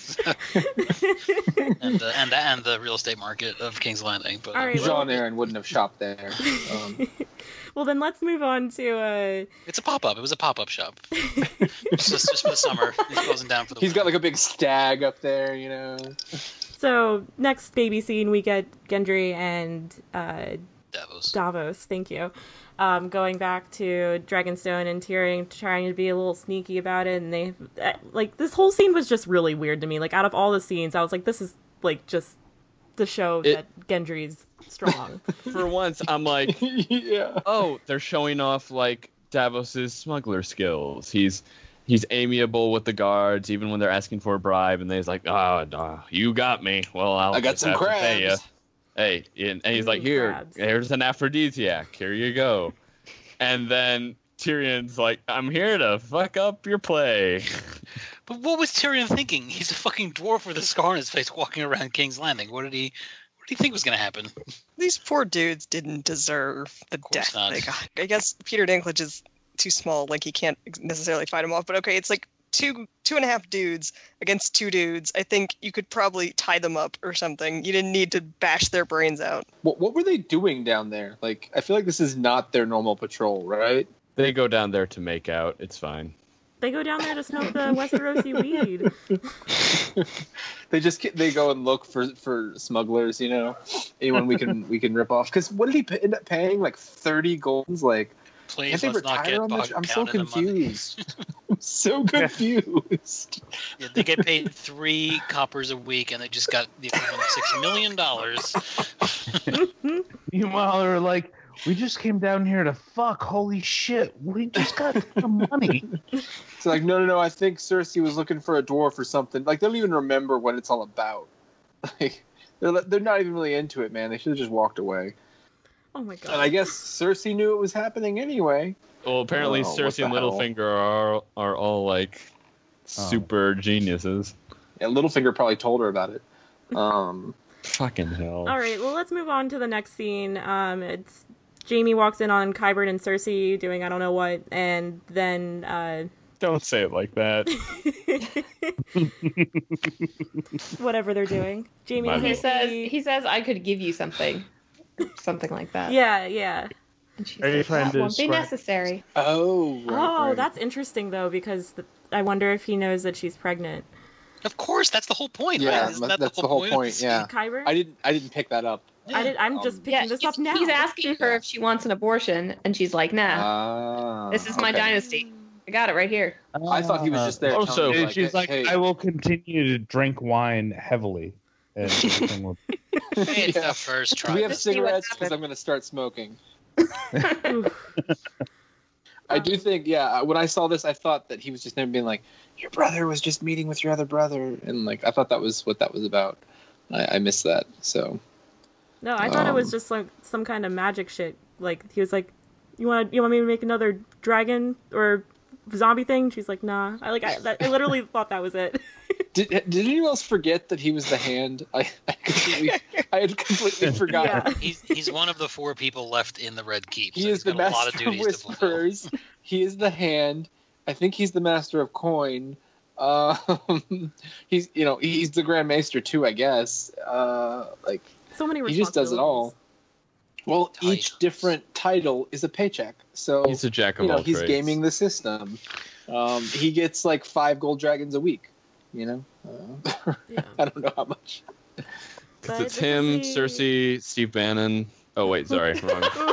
and the real estate market of King's Landing. But All right, John Aaron wouldn't have shopped there. Well, then let's move on to it's a pop-up. It was a pop-up shop. just for the summer. He's closing down for the He's got winter. like a big stag up there, you know. so next baby scene we get Gendry and Davos. Davos. Thank you. Going back to Dragonstone and Tyrion trying to be a little sneaky about it, and they like this whole scene was just really weird to me. Like out of all the scenes, I was like, this is like just the show that Gendry's strong. For once, I'm like, Yeah. oh, they're showing off like Davos's smuggler skills. He's amiable with the guards, even when they're asking for a bribe, and he's like, "Oh, no, you got me. Well, I got just some have to pay ya." crabs. Hey, and he's like, Crabs. here's an aphrodisiac. Here you go. And then Tyrion's like, I'm here to fuck up your play. But what was Tyrion thinking? He's a fucking dwarf with a scar on his face walking around King's Landing. What did he think was going to happen? these poor dudes didn't deserve the course death not. they got. I guess Peter Dinklage is too small, like he can't necessarily fight him off, but okay, it's like two and a half dudes against two dudes. I think you could probably tie them up or something. You didn't need to bash their brains out. What were they doing down there? Like, I feel like this is not their normal patrol, right? They go down there to make out. It's fine. They go down there to smoke the Westerosi weed. They go and look for smugglers, you know, anyone we can rip off. Because what did he end up paying? Like 30 golds? Like, Please can't they let's not retire get on this? bogged I'm so down in the money. confused. I'm so confused. Yeah, they get paid 3 coppers a week, and they just got the equivalent of $6 million. Meanwhile, they're like, we just came down here to fuck. Holy shit. We just got some money. It's like, no. I think Cersei was looking for a dwarf or something. Like, they don't even remember what it's all about. Like, They're not even really into it, man. They should have just walked away. Oh my god. And I guess Cersei knew it was happening anyway. Well, apparently Oh, what Cersei the and hell? Littlefinger are all like super geniuses. Yeah, Littlefinger probably told her about it. Fucking hell. All right, well, let's move on to the next scene. It's Jaime walks in on Qyburn and Cersei doing I don't know what, and then Don't say it like that. whatever they're doing. Jaime My and He Cersei. says I could give you something. Something like that. Yeah. And she Are you says, trying that to won't be describe- necessary. Oh, right. That's interesting though, because I wonder if he knows that she's pregnant. Of course, that's the whole point. Yeah, right? Isn't that that's the whole of point. this? Yeah, Qyburn? I didn't pick that up. I'm just picking this up now. He's asking her if she wants an abortion, and she's like, nah. This is my okay. dynasty. I got it right here. I thought he was just there. Also, telling me, she's like, hey, I will continue to drink wine heavily. And everything will... It's Yeah. the first Do try. we have Let's see what cigarettes? Because happens. I'm going to start smoking. Oof. I do think, when I saw this, I thought that he was just never being like, your brother was just meeting with your other brother. And, like, I thought that was what that was about. I missed that, so. No, I thought it was just like some kind of magic shit. Like he was like, "You want me to make another dragon or zombie thing?" She's like, "Nah." I literally thought that was it. Did anyone else forget that he was the hand? I had completely forgotten. Yeah. He's one of the 4 people left in the Red Keep. He so is he's the got a lot of master of duties to fulfill. whispers. He is the hand. I think he's the master of coin. He's the Grand Maester too, I guess. Like So many he just does it all. Well, Tight. each different title is a paycheck. So He's a jack of all he's trades. gaming the system. He gets like 5 gold dragons a week. Yeah. I don't know how much. Because it's him, Cersei, Steve Bannon. Oh wait, sorry, wrong.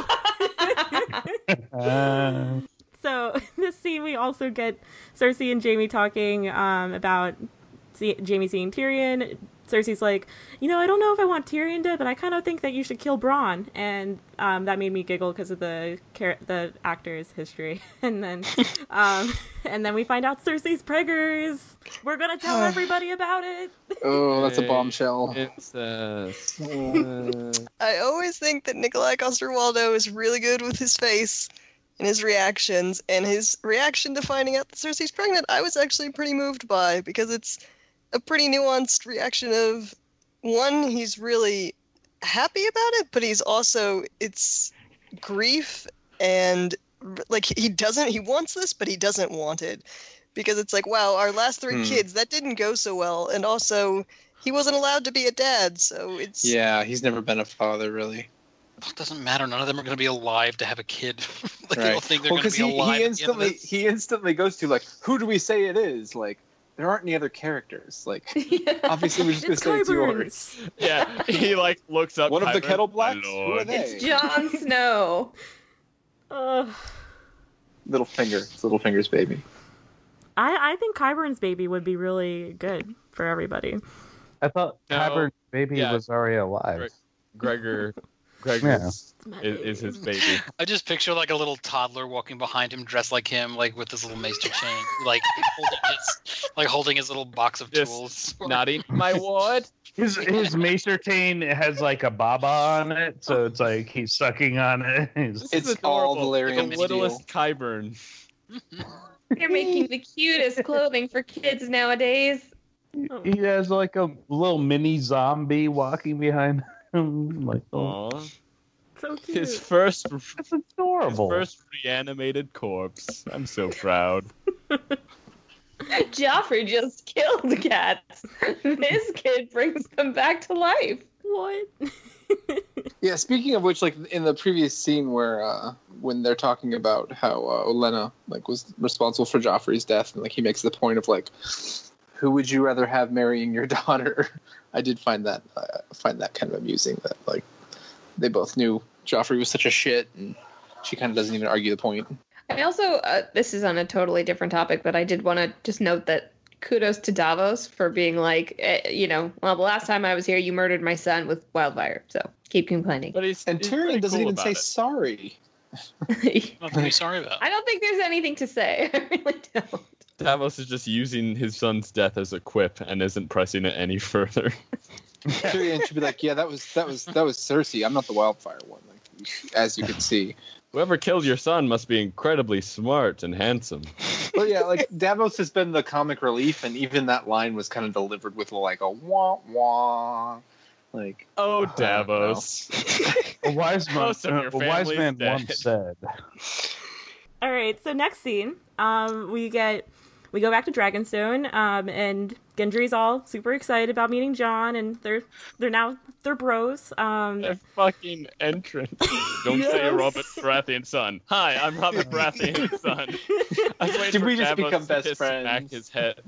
So this scene, we also get Cersei and Jaime talking about Jaime seeing Tyrion. Cersei's like, I don't know if I want Tyrion dead, but I kind of think that you should kill Bronn, and that made me giggle because of the actor's history. And then we find out Cersei's preggers. We're gonna tell everybody about it. Oh, that's a bombshell. Incest. I always think that Nikolai Coster-Waldau is really good with his face and his reactions, and his reaction to finding out that Cersei's pregnant, I was actually pretty moved by, because it's a pretty nuanced reaction of, one, he's really happy about it, but it's grief, and like he wants this, but he doesn't want it, because it's like, wow, our last 3 kids, that didn't go so well, and also he wasn't allowed to be a dad, so it's... Yeah, he's never been a father, really. It doesn't matter. None of them are going to be alive to have a kid. They Right. all think they're Well, going to be alive. he instantly goes to, like, who do we say it is? Like, there aren't any other characters. Like, obviously we're just going It's to say it's yours. Qyburn's. Yeah, he like looks up. One of the Qyburn. Kettle Blacks? My Who are lord. they? It's Jon Snow. It's Littlefinger's baby. I think Qyburn's baby would be really good for everybody. I thought No. Qyburn's baby Yeah. was already alive. Gregor Yeah. is his baby. I just picture like a little toddler walking behind him, dressed like him, like with this little maester chain, like holding his little box of Just tools. Naughty, my ward. His macer cane has like a baba on it, so it's like he's sucking on it. This It's is all adorable. Valyrian The littlest Qyburn. They're making the cutest clothing for kids nowadays. He has like a little mini zombie walking behind him. Like, oh, Aww. So cute. His first that's adorable. reanimated corpse. I'm so proud. Joffrey just killed cats. This kid brings them back to life. What? Yeah, speaking of which, like in the previous scene where when they're talking about how Olenna like was responsible for Joffrey's death, and like he makes the point of like, who would you rather have marrying your daughter? I did find that kind of amusing, that like they both knew Joffrey was such a shit, and she kind of doesn't even argue the point. I also, this is on a totally different topic, but I did want to just note that kudos to Davos for being like, well, the last time I was here, you murdered my son with wildfire, so keep complaining. But he's And he's Tyrion pretty doesn't cool even about say it. sorry. Nothing to be sorry about. I don't think there's anything to say. I really don't. Davos is just using his son's death as a quip and isn't pressing it any further. Tyrion should be like, yeah, that was Cersei. I'm not the wildfire one, like, as you can see. Whoever killed your son must be incredibly smart and handsome. Well, yeah, like Davos has been the comic relief, and even that line was kind of delivered with like a wah wah, like Oh, Davos. A wise man, Most of your family's dead. once said. All right, so next scene, we go back to Dragonstone, and Gendry's all super excited about meeting Jon, and they're bros. Their fucking entrance. Don't say Robert Baratheon's son. Hi, I'm Robert Baratheon's son. I was waiting Did for we just Davos become to best kiss friends? Back his head.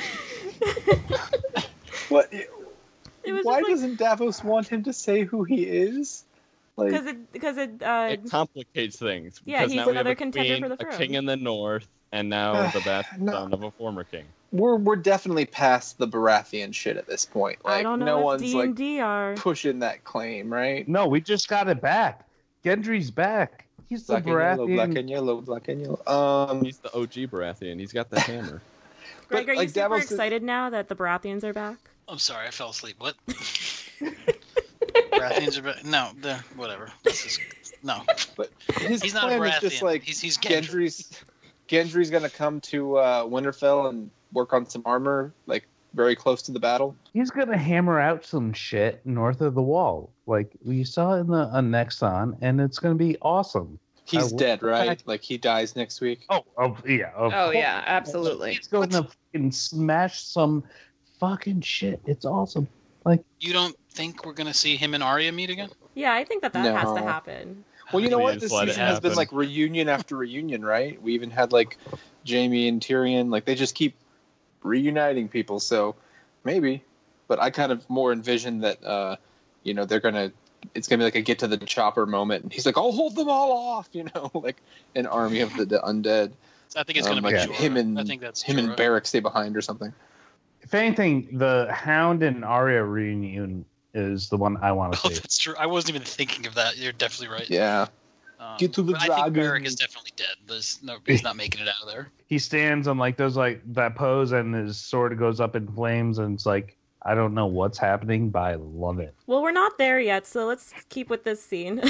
what? It was Why just like, doesn't Davos want him to say who he is? Like, because it It complicates things. yeah, because he's now we have another a contender queen, for the throne. A king in the north, and now the best No. son of a former king. we're definitely past the Baratheon shit at this point. Like, I don't know no if one's like D&D are. pushing that claim, right? No, we just got it back. Gendry's back. He's the Black and yellow, Baratheon. black and yellow, black and yellow. He's the OG Baratheon. He's got the hammer. Greg, but, are you like, super Davos is- excited now that the Baratheons are back? I'm sorry, I fell asleep. What? Baratheons are back? No, they're whatever. This is no. But his He's not a plan Baratheon. is just like he's Gendry. Gendry's gonna come to Winterfell and work on some armor, like very close to the battle. He's gonna hammer out some shit north of the wall, like we saw in the Nexon, and it's gonna be awesome. He's I dead, love the right? fact- Like he dies next week. Oh yeah. Of Oh course. yeah, absolutely. He's going to fucking smash some fucking shit. It's awesome. You don't think we're gonna see him and Arya meet again? Yeah, I think that has to No. happen. Well, you know what? Please This let it season has been happen. like reunion after reunion, right? We even had like Jaime and Tyrion. Like they just keep reuniting people. So maybe, but I kind of more envision that they're gonna. It's gonna be like a get to the chopper moment, and he's like, "I'll hold them all off," like an army of the undead. I think it's gonna be like Jorah. him and I think that's him and Jorah. Barrack stay behind or something. If anything, the Hound and Arya reunion is the one I want to Oh, see. that's true. I wasn't even thinking of that. You're definitely right. Yeah. Get to the but I think dragon. Barrack is definitely dead. He's not making it out of there. He stands on like those like that pose, and his sword goes up in flames, and it's like I don't know what's happening, but I love it. Well, we're not there yet, so let's keep with this scene.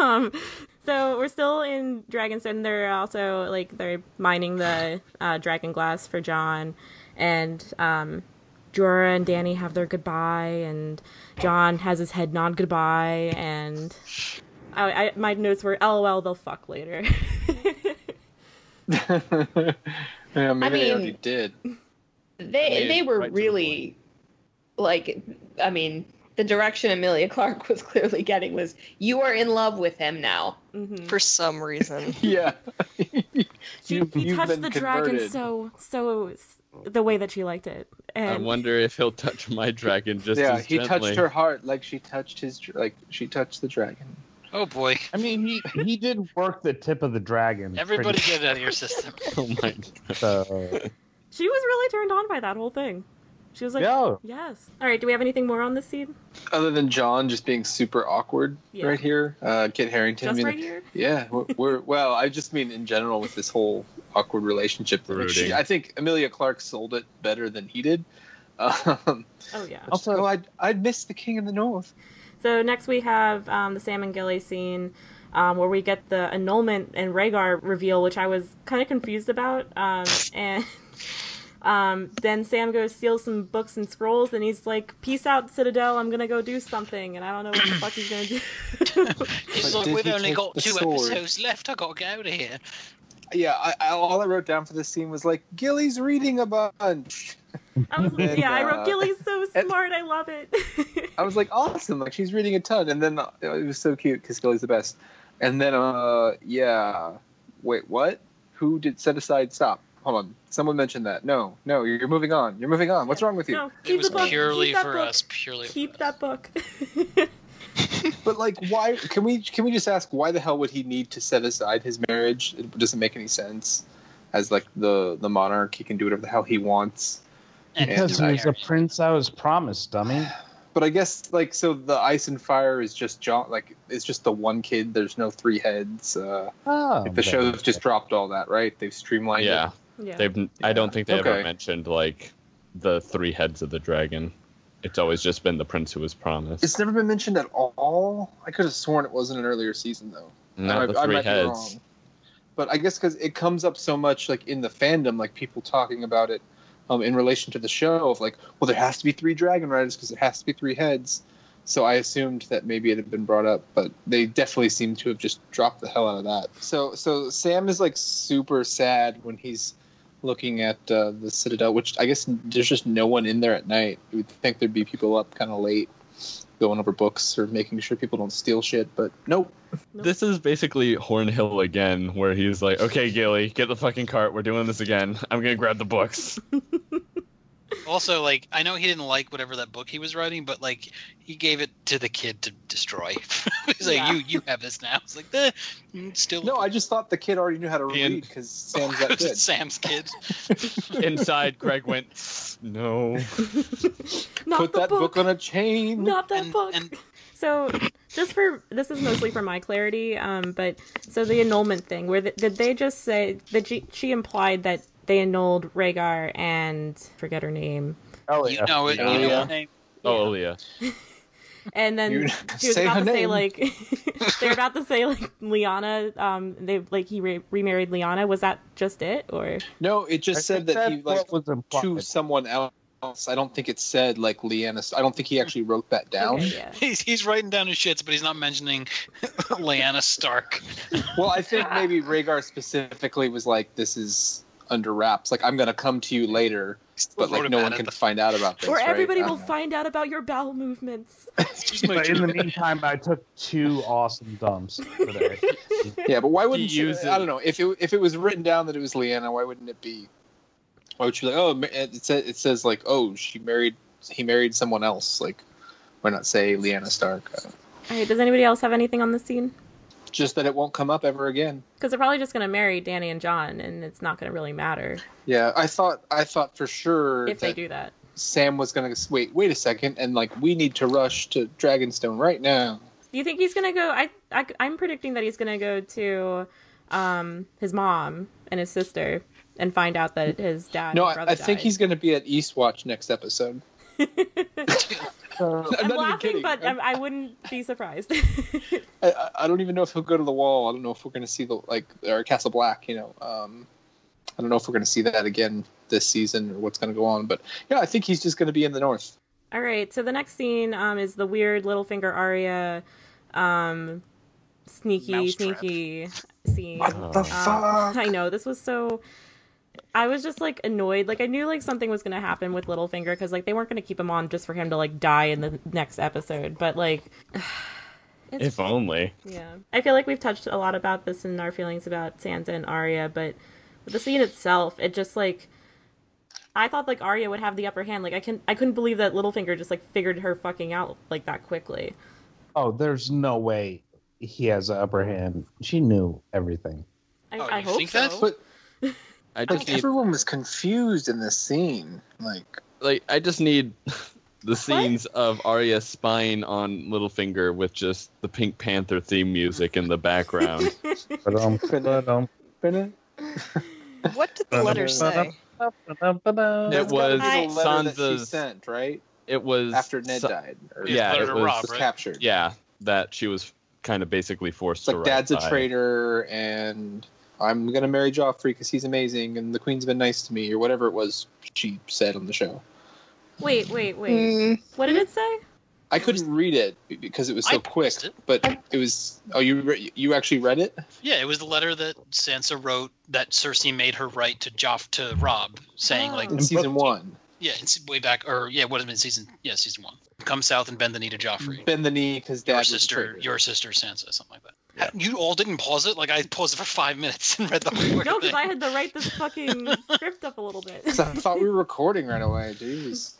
So we're still in Dragonstone. They're also they're mining the dragon glass for Jon, and Jorah and Dany have their goodbye, and Jon has his head nod goodbye, and my notes were LOL, they'll fuck later. Yeah, maybe I they mean- already did. They were right to the really the direction Emilia Clarke was clearly getting was you are in love with him now. Mhm. For some reason. Yeah. He You've touched been the dragon converted. so the way that she liked it. I And wonder if he'll touch my dragon just Yeah, as he gently. touched her heart like she touched she touched the dragon. Oh boy! I mean, he did work the tip of the dragon. Everybody pretty- get it out of your system. Oh my god. So, she was really turned on by that whole thing. She was like, yeah. yes. All right, do we have anything more on this scene? Other than John just being super awkward Yeah. right here, Kit Harington. Just I mean, right here? Yeah, well, I just mean in general with this whole awkward relationship. Like, Brooding. I think Emilia Clarke sold it better than he did. Oh, yeah. Also- I'd miss the King of the North. So next we have the Sam and Gilly scene where we get the annulment and Rhaegar reveal, which I was kind of confused about. And then Sam goes steals some books and scrolls, and he's like, "Peace out, Citadel. I'm gonna go do something." And I don't know what the fuck he's gonna do. He's But like, did we've he only take got the 2 sword? episodes left. I gotta get out of here. Yeah, all I wrote down for this scene was like, Gilly's reading a bunch. I was, And, I wrote Gilly's so and- smart. I love it. I was like, awesome, like she's reading a ton, and then it was so cute because Gilly's the best. And then, wait, what? Who did set aside? Stop. Hold on. Someone mentioned that. No, you're moving on. You're moving on. What's wrong with you? No, It keep was the book. purely Keep that for book. us. Purely. Keep that book. But like, why? Can we just ask why the hell would he need to set aside his marriage? It doesn't make any sense. As like the monarch, he can do whatever the hell he wants. And Because Yeah, he was a prince I was promised, dummy. But I guess like so the Ice and Fire is just John. Like it's just the one kid. There's no 3 heads. Oh, The show's just dropped all that, right? They've streamlined Yeah, it. Yeah. they've. I don't think they ever Okay. mentioned like the 3 heads of the dragon. it's always just been the prince who was promised. It's never been mentioned at all. I could have sworn it was in an earlier season, though. Not the I three might be heads. wrong. But I guess because it comes up so much, like in the fandom, like people talking about it in relation to the show of like, well, there has to be 3 dragon riders because there has to be 3 heads. So I assumed that maybe it had been brought up, but they definitely seem to have just dropped the hell out of that. So Sam is like super sad when he's looking at the Citadel, which I guess there's just no one in there at night. You would think there'd be people up kind of late going over books or making sure people don't steal shit, but nope. This is basically Hornhill again, where he's like, okay, Gilly, get the fucking cart. We're doing this again. I'm going to grab the books. Also, like, I know he didn't like whatever that book he was writing, but like, he gave it to the kid to destroy. He's like, you have this now. It's like, still. No, I just thought the kid already knew how to read because Sam's that good. Sam's kid. Inside, Greg went, no. Put that book on a chain. Not that book. So, this is mostly for my clarity, but so the annulment thing, did they just say that she implied that they annulled Rhaegar and forget her name? Oh, You know it. You know her name. Oh, Aaliyah. And then she was about to say like they're about to say like Lyanna. He remarried Lyanna. Was that just it, or no? It just said that he like was to someone else. I don't think it said like Lyanna. I don't think he actually wrote that down. Okay, yeah. He's writing down his shits, but he's not mentioning Lyanna Stark. Well, I think maybe Rhaegar specifically was like, this is under wraps. Like, I'm going to come to you later, but like no one can find out about this. Or right? everybody will find out about your bowel movements. But in the meantime, I took 2 awesome dumps today. Yeah, but why wouldn't He you? used I don't know. If it was written down that it was Lyanna, why wouldn't it be? Why would she be like, oh, it says like, oh, he married someone else. Like, why not say Lyanna Stark? All right. Does anybody else have anything on the scene? Just that it won't come up ever again. Because they're probably just going to marry Dany and Jon, and it's not going to really matter. Yeah, I thought for sure if they do that. Sam was going to wait a second, and like we need to rush to Dragonstone right now. Do you think he's going to go? I'm predicting that he's going to go to his mom and his sister and find out that his dad. No, and brother I think died. he's going to be at Eastwatch next episode. I'm laughing, but I wouldn't be surprised. I don't even know if he'll go to the Wall. I don't know if we're going to see or Castle Black. I don't know if we're going to see that again this season or what's going to go on. But yeah, I think he's just going to be in the North. All right. So the next scene is the weird Littlefinger Arya, sneaky scene. What the fuck? I know this was so. I was just like annoyed. Like I knew like something was gonna happen with Littlefinger because like they weren't gonna keep him on just for him to like die in the next episode. But like, If only. Yeah, I feel like we've touched a lot about this in our feelings about Sansa and Arya, but with the scene itself, it just like I thought like Arya would have the upper hand. Like I couldn't believe that Littlefinger just like figured her fucking out like that quickly. Oh, there's no way he has an upper hand. She knew everything. I you hope think so. that? But I just like need, everyone was confused in this scene. I just need the scenes of Arya spying on Littlefinger with just the Pink Panther theme music in the background. What did the letter say? It was the letter that she Sansa's. sent, right? It was After Ned died. Or Yeah, letter it to was. Robb, was right? captured. Yeah, that she was kind of basically forced It's to like write Dad's a by. traitor, and I'm gonna marry Joffrey because he's amazing, and the Queen's been nice to me, or whatever it was she said on the show. Wait. What did it say? I couldn't read it because it was so I quick, paused it. but it was. Oh, you actually read it? Yeah, it was the letter that Sansa wrote that Cersei made her write to Robb, saying like, Oh. In season 1. yeah, it's way back, or yeah, what had been season 1. Come south and bend the knee to Joffrey. Bend the knee because Dad Your was a sister Sansa, something like that. You all didn't pause it? Like I paused it for 5 minutes and read the whole No, because thing. I had to write this fucking script up a little bit. traitor. I thought we were recording right away. Jeez.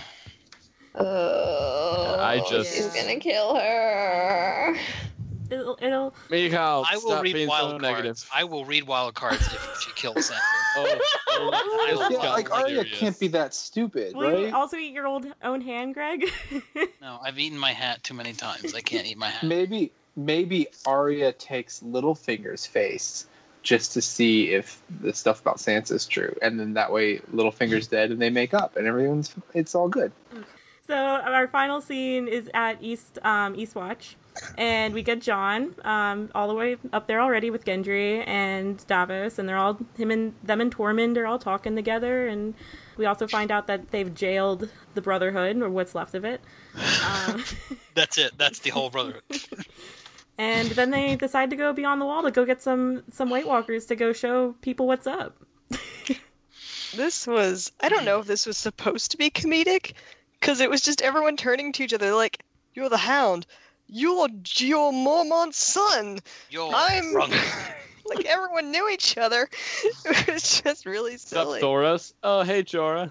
I just- He's gonna kill her. It'll Mikhail, I will stop read being so wild negative. cards. I will read wild cards if she kills Sansa. Oh, Yeah, got like Arya serious. can't be that stupid, will you right? also eat your own hand, Greg? No, I've eaten my hat too many times. I can't eat my hat. Maybe Arya takes Littlefinger's face just to see if the stuff about Sansa's true, and then that way Littlefinger's dead and they make up and it's all good. So our final scene is at Eastwatch, and we get John all the way up there already with Gendry and Davos, and they're all them and Tormund are all talking together, and we also find out that they've jailed the Brotherhood, or what's left of it. That's it. That's the whole Brotherhood. And then they decide to go beyond the wall to go get some White Walkers to go show people what's up. This was, I don't know if this was supposed to be comedic, because it was just everyone turning to each other like, you're the Hound, you're Geo Mormont's son, I'm... wrong. Like, everyone knew each other. It was just really What's up, silly. Thoros? Oh, hey, Jorah.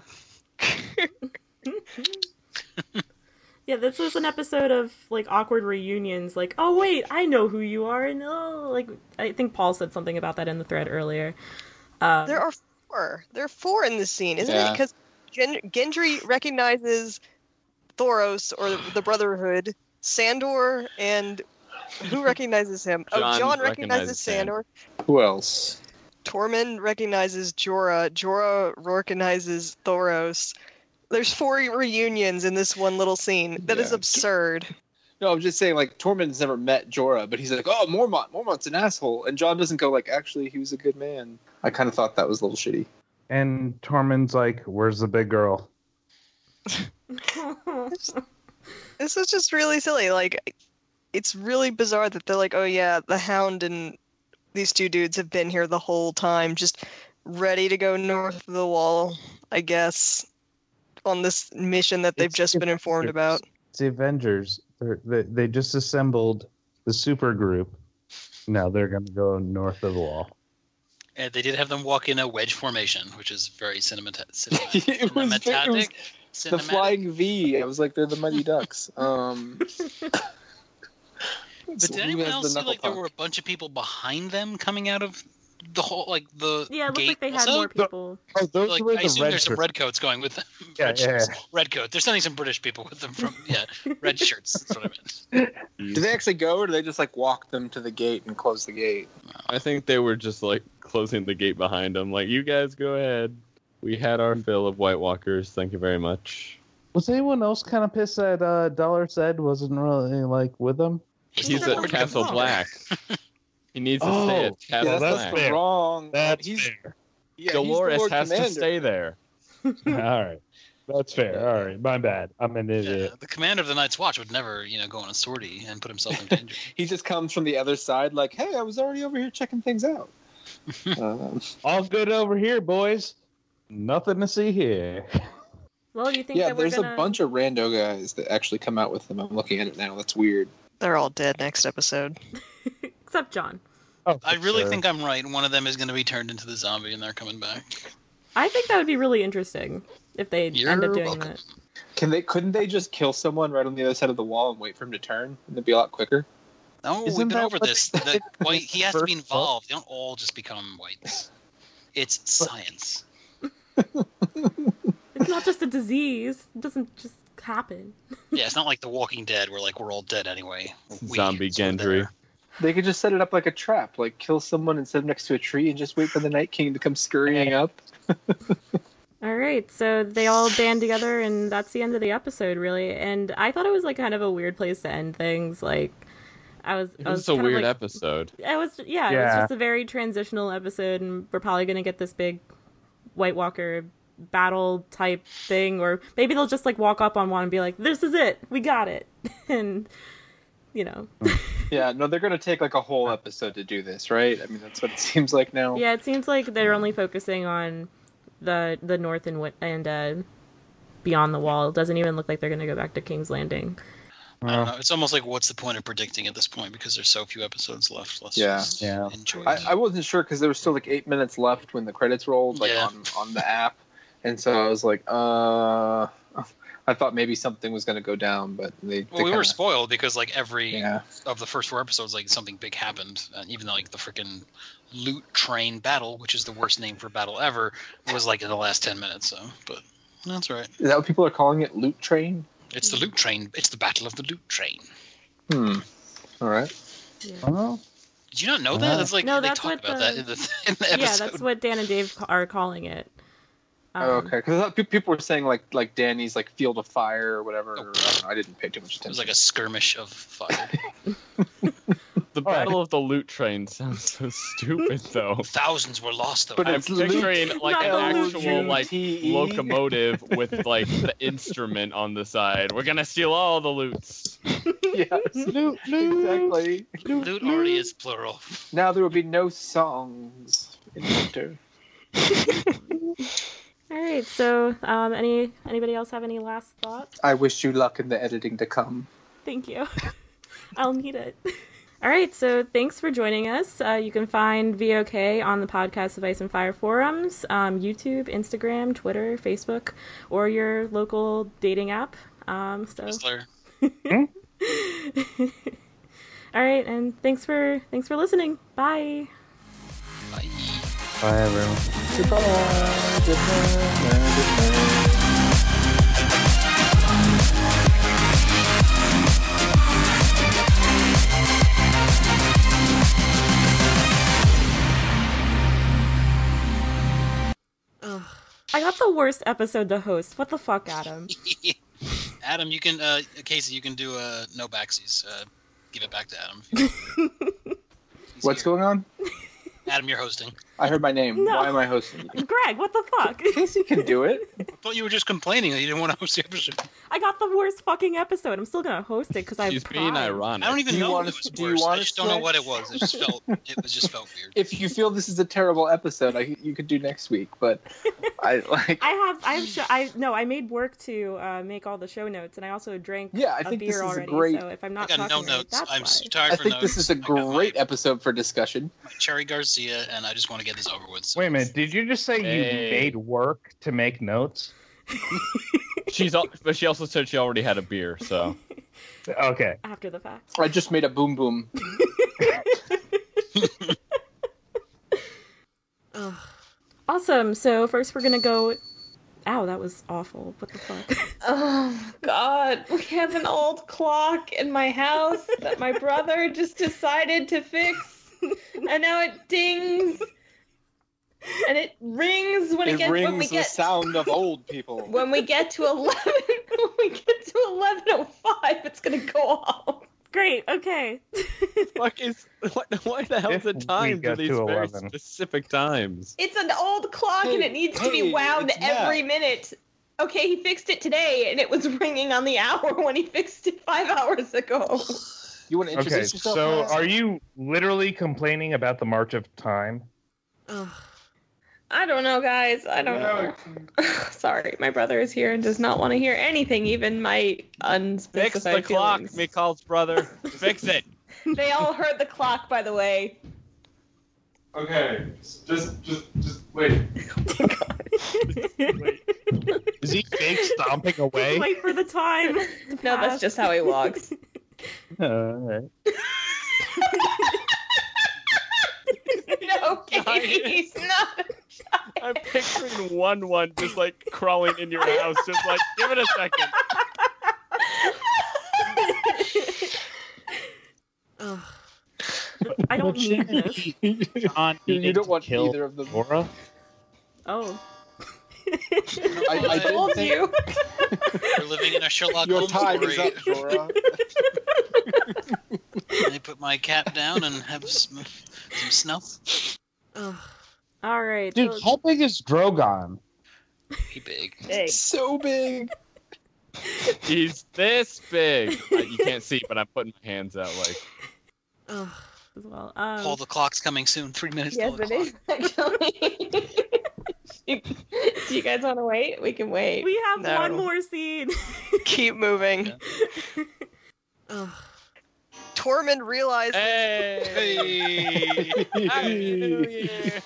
Yeah, this was an episode of, like, awkward reunions, like, oh, wait, I know who you are, and oh, like, I think Paul said something about that in the thread earlier. There are four. There are four in this scene, isn't it? Because Gendry recognizes Thoros, or the Brotherhood, Sandor, and who recognizes him? John recognizes Sandor. Who else? Tormund recognizes Jorah. Jorah recognizes Thoros. There's 4 reunions in this one little scene. That is absurd. No, I'm just saying, like, Tormund's never met Jorah, but he's like, oh, Mormont's an asshole. And John doesn't go, like, actually, he was a good man. I kind of thought that was a little shitty. And Tormund's like, where's the big girl? This is just really silly. Like, it's really bizarre that they're like, oh yeah, the Hound and these 2 dudes have been here the whole time, just ready to go north of the wall, I guess, on this mission that they've just been informed about. It's the Avengers. They just assembled the super group. Now they're going to go north of the wall. And they did have them walk in a wedge formation, which is very cinematic. It was the flying V. I was like, they're the Mighty Ducks. But did anyone else see like there were a bunch of people behind them coming out of the whole the yeah, it looked gate like they had also? more people. Oh, those Like, were I the assume red there's some shirts. red coats going with them. Yeah, red shirts. Red coat. They're sending some British people with them from red shirts. That's what I meant. Do they actually go, or do they just like walk them to the gate and close the gate? I think they were just like closing the gate behind them. Like, you guys go ahead. We had our fill of White Walkers. Thank you very much. Was anyone else kind of pissed that Dollar said wasn't really like with them? He's at Castle Black. He needs to stay at Castle that's Black. fair. Wrong. That's he's, fair. Yeah, Dolores he's the has Lord to Commander. stay there. All right. That's fair. All right. My bad. I'm an idiot. The commander of the Night's Watch would never, go on a sortie and put himself in danger. He just comes from the other side, like, hey, I was already over here checking things out. All good over here, boys. Nothing to see here. Well, you think Yeah, that we're there's gonna... a bunch of rando guys that actually come out with them. I'm looking at it now. That's weird. They're all dead next episode. Except John. Oh, I really sure. think I'm right. One of them is going to be turned into the zombie, and they're coming back. I think that would be really interesting if they end up You're doing welcome. that. Couldn't they just kill someone right on the other side of the wall and wait for him to turn? Wouldn't it be a lot quicker? No, Isn't we've been that over what this. they The did white, he has to be first book? involved. They don't all just become whites. It's science. It's not just a disease. It doesn't just happen. Yeah, it's not like The Walking Dead, where like we're all dead anyway. Zombie sort of Gendry. there. They could just set it up like a trap, like kill someone and set them next to a tree and just wait for the Night King to come scurrying up. All right, so they all band together, and that's the end of the episode, really. And I thought it was like kind of a weird place to end things. Like, I was It's a kind of weird like, episode. It was, it was Yeah. just a very transitional episode, and we're probably gonna get this big White Walker battle type thing, or maybe they'll just like walk up on one and be like, "This is it, we got it," and Yeah, no, they're going to take like a whole episode to do this, right? I mean, that's what it seems like now. yeah, it seems like they're only focusing on the north and beyond the wall. It doesn't even look like they're gonna go back to King's Landing. I don't know. It's almost like, what's the point of predicting at this point? Because there's so few episodes left. Let's just Yeah. enjoy I it. wasn't sure because there was still like 8 minutes left when the credits rolled, like Yeah. on the app, and so I was like, I thought maybe something was going to go down, but they. Well, we were spoiled because like every Yeah. of the first 4 episodes, like something big happened. Even though like the freaking loot train battle, which is the worst name for battle ever, was like in the last 10 minutes. So, but that's all right. Is that what people are calling it? Loot Train? It's the loot train. It's the battle of the loot train. All right. Oh, Did you not know that? It's like No, they that's talk what about the- that in the episode. Yeah, that's what Dan and Dave are calling it. Okay, because people were saying like Danny's like Field of Fire or whatever. I don't know, I didn't pay too much It was attention. like a skirmish of fire. The Battle of the Loot Train sounds so stupid, though. Thousands were lost, though. But I'm it's picturing like Not an the actual like LUTE. locomotive with like the instrument on the side. We're gonna steal all the loots. Yes, exactly. Loot already is plural. Now there will be no songs in winter. All right. So, anybody else have any last thoughts? I wish you luck in the editing to come. Thank you. I'll need it. All right, so thanks for joining us. You can find VOK on the Podcast of Ice and Fire forums, YouTube, Instagram, Twitter, Facebook, or your local dating app. Whistler. All right, and thanks for listening. Bye. Bye. Bye, everyone. Goodbye. Goodbye. I got the worst episode to host. What the fuck, Adam? Adam, you can Casey, you can do no backsies. Give it back to Adam. If you He's What's here. going on? Adam, you're hosting. I heard my name. No. Why am I hosting? Greg, what the fuck? Casey can do it. I thought you were just complaining that you didn't want to host the episode. I got the worst fucking episode. I'm still gonna host it because I have She's being pride. ironic. I don't even Do you know want if us- it was do you worse. want I us just don't know to- what it was. It just felt weird. If you feel this is a terrible episode, you could do next week. But I I made work to make all the show notes, and I also drank Yeah, I a think beer this is a already. great- So if I'm I not got talking no right, notes. that's I'm why. tired I for think notes. this is a I got great episode for discussion. my Cherry Garcia, and I just want to get this over with. So Wait a minute. Did you just say Hey. you made work to make notes? But she also said she already had a beer, so Okay. After the fact. I just made a boom boom. Awesome. So first we're gonna go. Ow, that was awful. What the fuck? Oh God, we have an old clock in my house that my brother just decided to fix, and now it dings, and it rings when It when we rings the get sound of old people. when we get to 11. When we get to 11:05, it's gonna go off. Great. Okay. why the hell If the we time do get these to very 11. specific times? It's an old clock, and it needs to be Hey, wound it's every Matt. minute. Okay, he fixed it today, and it was ringing on the hour when he fixed it 5 hours ago. You want to Okay. introduce yourself? So, Matt? are you literally complaining about the March of Time? I don't know, guys. I don't know. Sorry, my brother is here and does not want to hear anything, even my unspecified Fix the clock, feelings. Mikal's brother. Fix it. They all heard the clock, by the way. Okay, just wait. Is he fake stomping away? Wait for the time. to No, that's pass. just how he walks. Alright. No, Katie, he's not. I'm picturing one just like crawling in your house, just like give it a second. I don't need this. John You don't want kill either of them. Laura? Oh. I did told think you. We're living in a Sherlock your Holmes time is story. up, Dora. I put my cat down and have some snuff. All right. Dude, so- how big is Drogon? Be big. Hey, So big. He's this big. You can't see, but I'm putting my hands out like. as well. Paul, the clock's coming soon. 3 minutes. yes, till the it is actually. Do you guys want to wait? We can wait. we have No. one more scene. Keep moving. Tormund realized Hey! Happy New Year!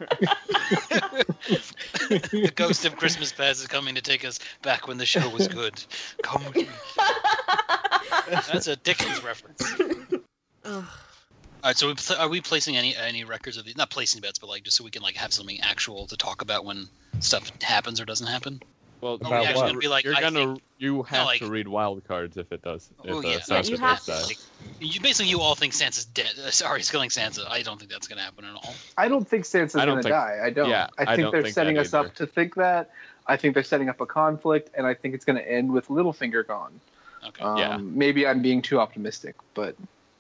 The ghost of Christmas Past is coming to take us back when the show was good. Come with me. That's a Dickens reference. All right, so are we placing any records of these? Not placing bets, but like just so we can like have something actual to talk about when stuff happens or doesn't happen. Well, Oh, About yeah, it's what? gonna be like, you're I gonna think- you have like- to read wild cards if it does. If Oh, yeah. Sansa you does have to. die. Like, you all think Sansa's dead. Sorry, he's killing Sansa. I don't think that's gonna happen at all. I don't think Sansa's I don't gonna think- die. I don't. yeah, I I think don't they're think setting that us up either. to think that. I think they're setting up a conflict, and I think it's going to end with Littlefinger gone. Okay. Yeah. Maybe I'm being too optimistic, but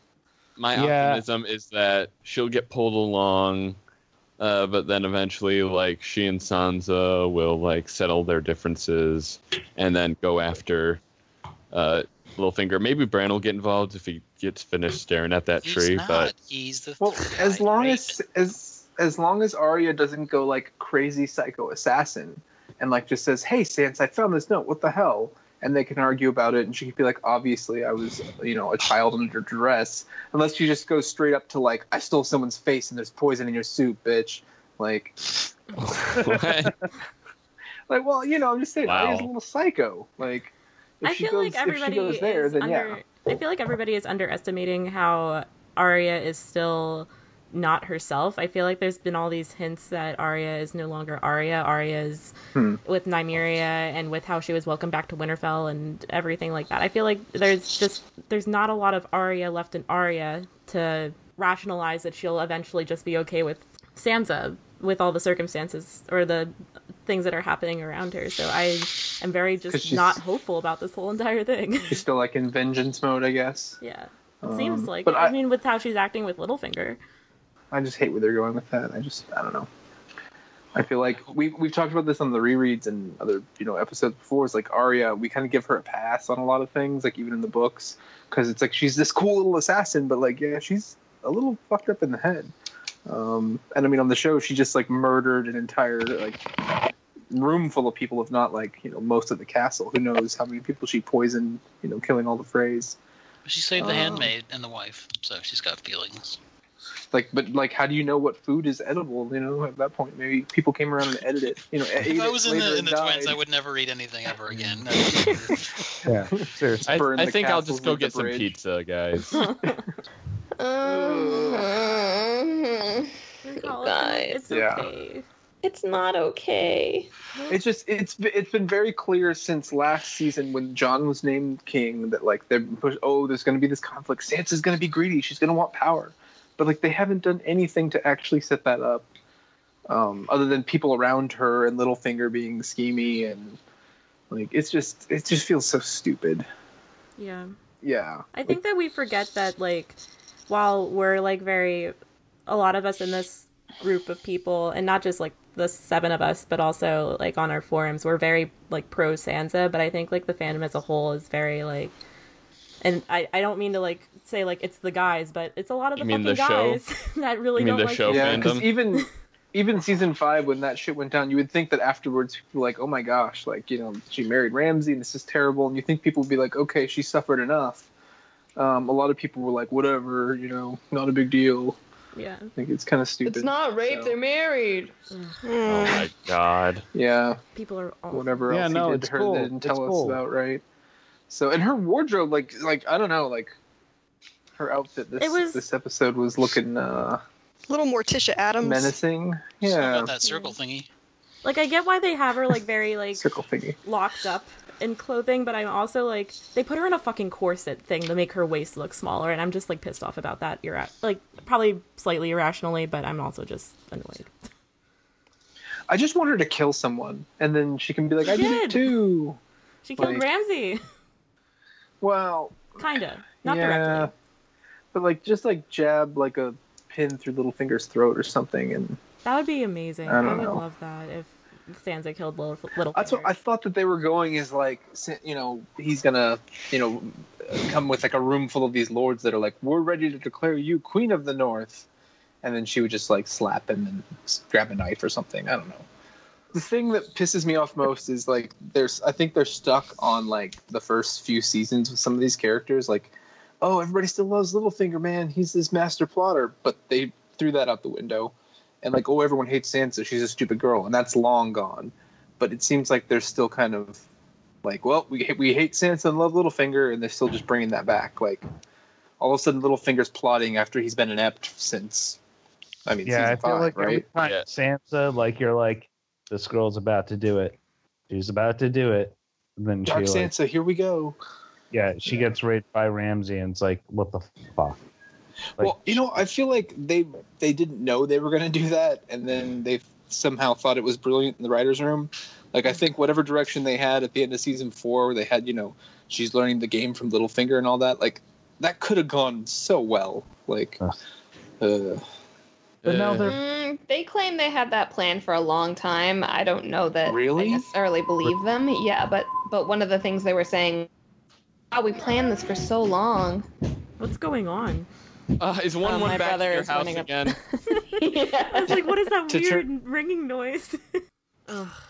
My Yeah. optimism is that she'll get pulled along, but then eventually, like, she and Sansa will, like, settle their differences and then go after Littlefinger. Maybe Bran will get involved if he gets finished staring at that He's tree, not. but He's the well, guy as long Raven. as long as Arya doesn't go like crazy psycho assassin and like just says, "Hey, Sansa, I found this note. What the hell?" And they can argue about it, and she can be like, "Obviously, I was, a child under duress." Unless she just goes straight up to like, "I stole someone's face, and there's poison in your soup, bitch." Like, What? like, well, I'm just saying, Wow. Arya's a little psycho. Like, if I she feel goes, like everybody if she goes there, is then under. I feel like everybody is underestimating how Arya is still not herself. I feel like there's been all these hints that Arya is no longer Arya. Arya is with Nymeria and with how she was welcomed back to Winterfell and everything like that. I feel like there's not a lot of Arya left in Arya to rationalize that she'll eventually just be okay with Sansa with all the circumstances or the things that are happening around her. So I am very 'Cause just she's- not hopeful about this whole entire thing. She's still like in vengeance mode, I guess. Yeah. It seems like but I I- mean, with how she's acting with Littlefinger. I just hate where they're going with that. I don't know. I feel like we've talked about this on the rereads and other episodes before. It's like Arya, we kind of give her a pass on a lot of things, like even in the books, because it's like she's this cool little assassin, but like she's a little fucked up in the head. And I mean on the show she just like murdered an entire like room full of people, if not like most of the castle. Who knows how many people she poisoned, killing all the Freys. She saved the handmaid and the wife, so she's got feelings. But how do you know what food is edible? At that point, maybe people came around and edited it. If I was in the Twins, I would never eat anything ever again. Yeah, seriously. Burn I the think I'll castles just go with the get some bridge. pizza, guys. Guys. It's Yeah. okay. It's not okay. It's just it's been very clear since last season when Jon was named king that like there's going to be this conflict. Sansa's going to be greedy. She's going to want power, but like they haven't done anything to actually set that up, other than people around her and Littlefinger being schemy and like it just feels so stupid. Yeah. Yeah, I think that we forget that, like, while we're, like, a lot of us in this group of people, and not just, like, the 7 of us, but also, like, on our forums, we're very, like, pro Sansa, but I think, like, the fandom as a whole is very, like, and I don't mean to, like, say, like, it's the guys, but it's a lot of the You mean fucking the guys that really You mean don't the like show Sansa. yeah, because fandom? even season 5 when that shit went down, you would think that afterwards people were like, oh my gosh, like she married Ramsay and this is terrible, and you think people would be like, okay, she suffered enough. A lot of people were like, whatever, not a big deal. Yeah. I think it's kind of stupid. It's not rape, so- they're married. Oh my god. Yeah, People are awful. whatever Yeah, else no, he did it's to her cool. they didn't tell It's us cool. about, right? So, and her wardrobe, like I don't know, like her outfit this episode was looking Little Morticia Adams. menacing. Sorry Yeah, about that circle thingy. Like, I get why they have her, like, very, like, circle thingy. locked up in clothing, but I'm also, like, they put her in a fucking corset thing to make her waist look smaller, and I'm just, like, pissed off about that. Like, probably slightly irrationally, but I'm also just annoyed. I just want her to kill someone, and then she can be like, I did it did. too. She killed Like- Ramsay. Well, Kinda. Not yeah, directly. but like just like jab like a pin through Littlefinger's throat or something, and That would be amazing. I I don't would know. love that if Sansa killed Littlefinger. that's what I thought that they were going is like, he's gonna, come with like a room full of these lords that are like, we're ready to declare you Queen of the North, and then she would just like slap him and grab a knife or something. I don't know. The thing that pisses me off most is like I think they're stuck on like the first few seasons with some of these characters. Like, oh, everybody still loves Littlefinger, man. He's this master plotter, but they threw that out the window. And like, oh, everyone hates Sansa. She's a stupid girl, and that's long gone. But it seems like they're still kind of like, well, we hate Sansa and love Littlefinger, and they're still just bringing that back. Like, all of a sudden, Littlefinger's plotting after he's been inept since. Yeah, I season feel 5, like every right? time Yeah. Sansa, like you're like, this girl's about to do it. She's about to do it. And then Dark she Sansa, here we go. she gets raped by Ramsay, and it's like, what the fuck? Like, Well, I feel like they didn't know they were going to do that, and then they somehow thought it was brilliant in the writers' room. Like, I think whatever direction they had at the end of season 4, where they had, she's learning the game from Littlefinger and all that, like, that could have gone so well. Like, but now they're They claim they had that plan for a long time. I don't know that Really? I necessarily believe them. Yeah, but one of the things they were saying, oh, we planned this for so long. What's going on? Is one my back to brother your is house running up- again? Yeah. I was like, what is that To weird ringing noise? Ugh.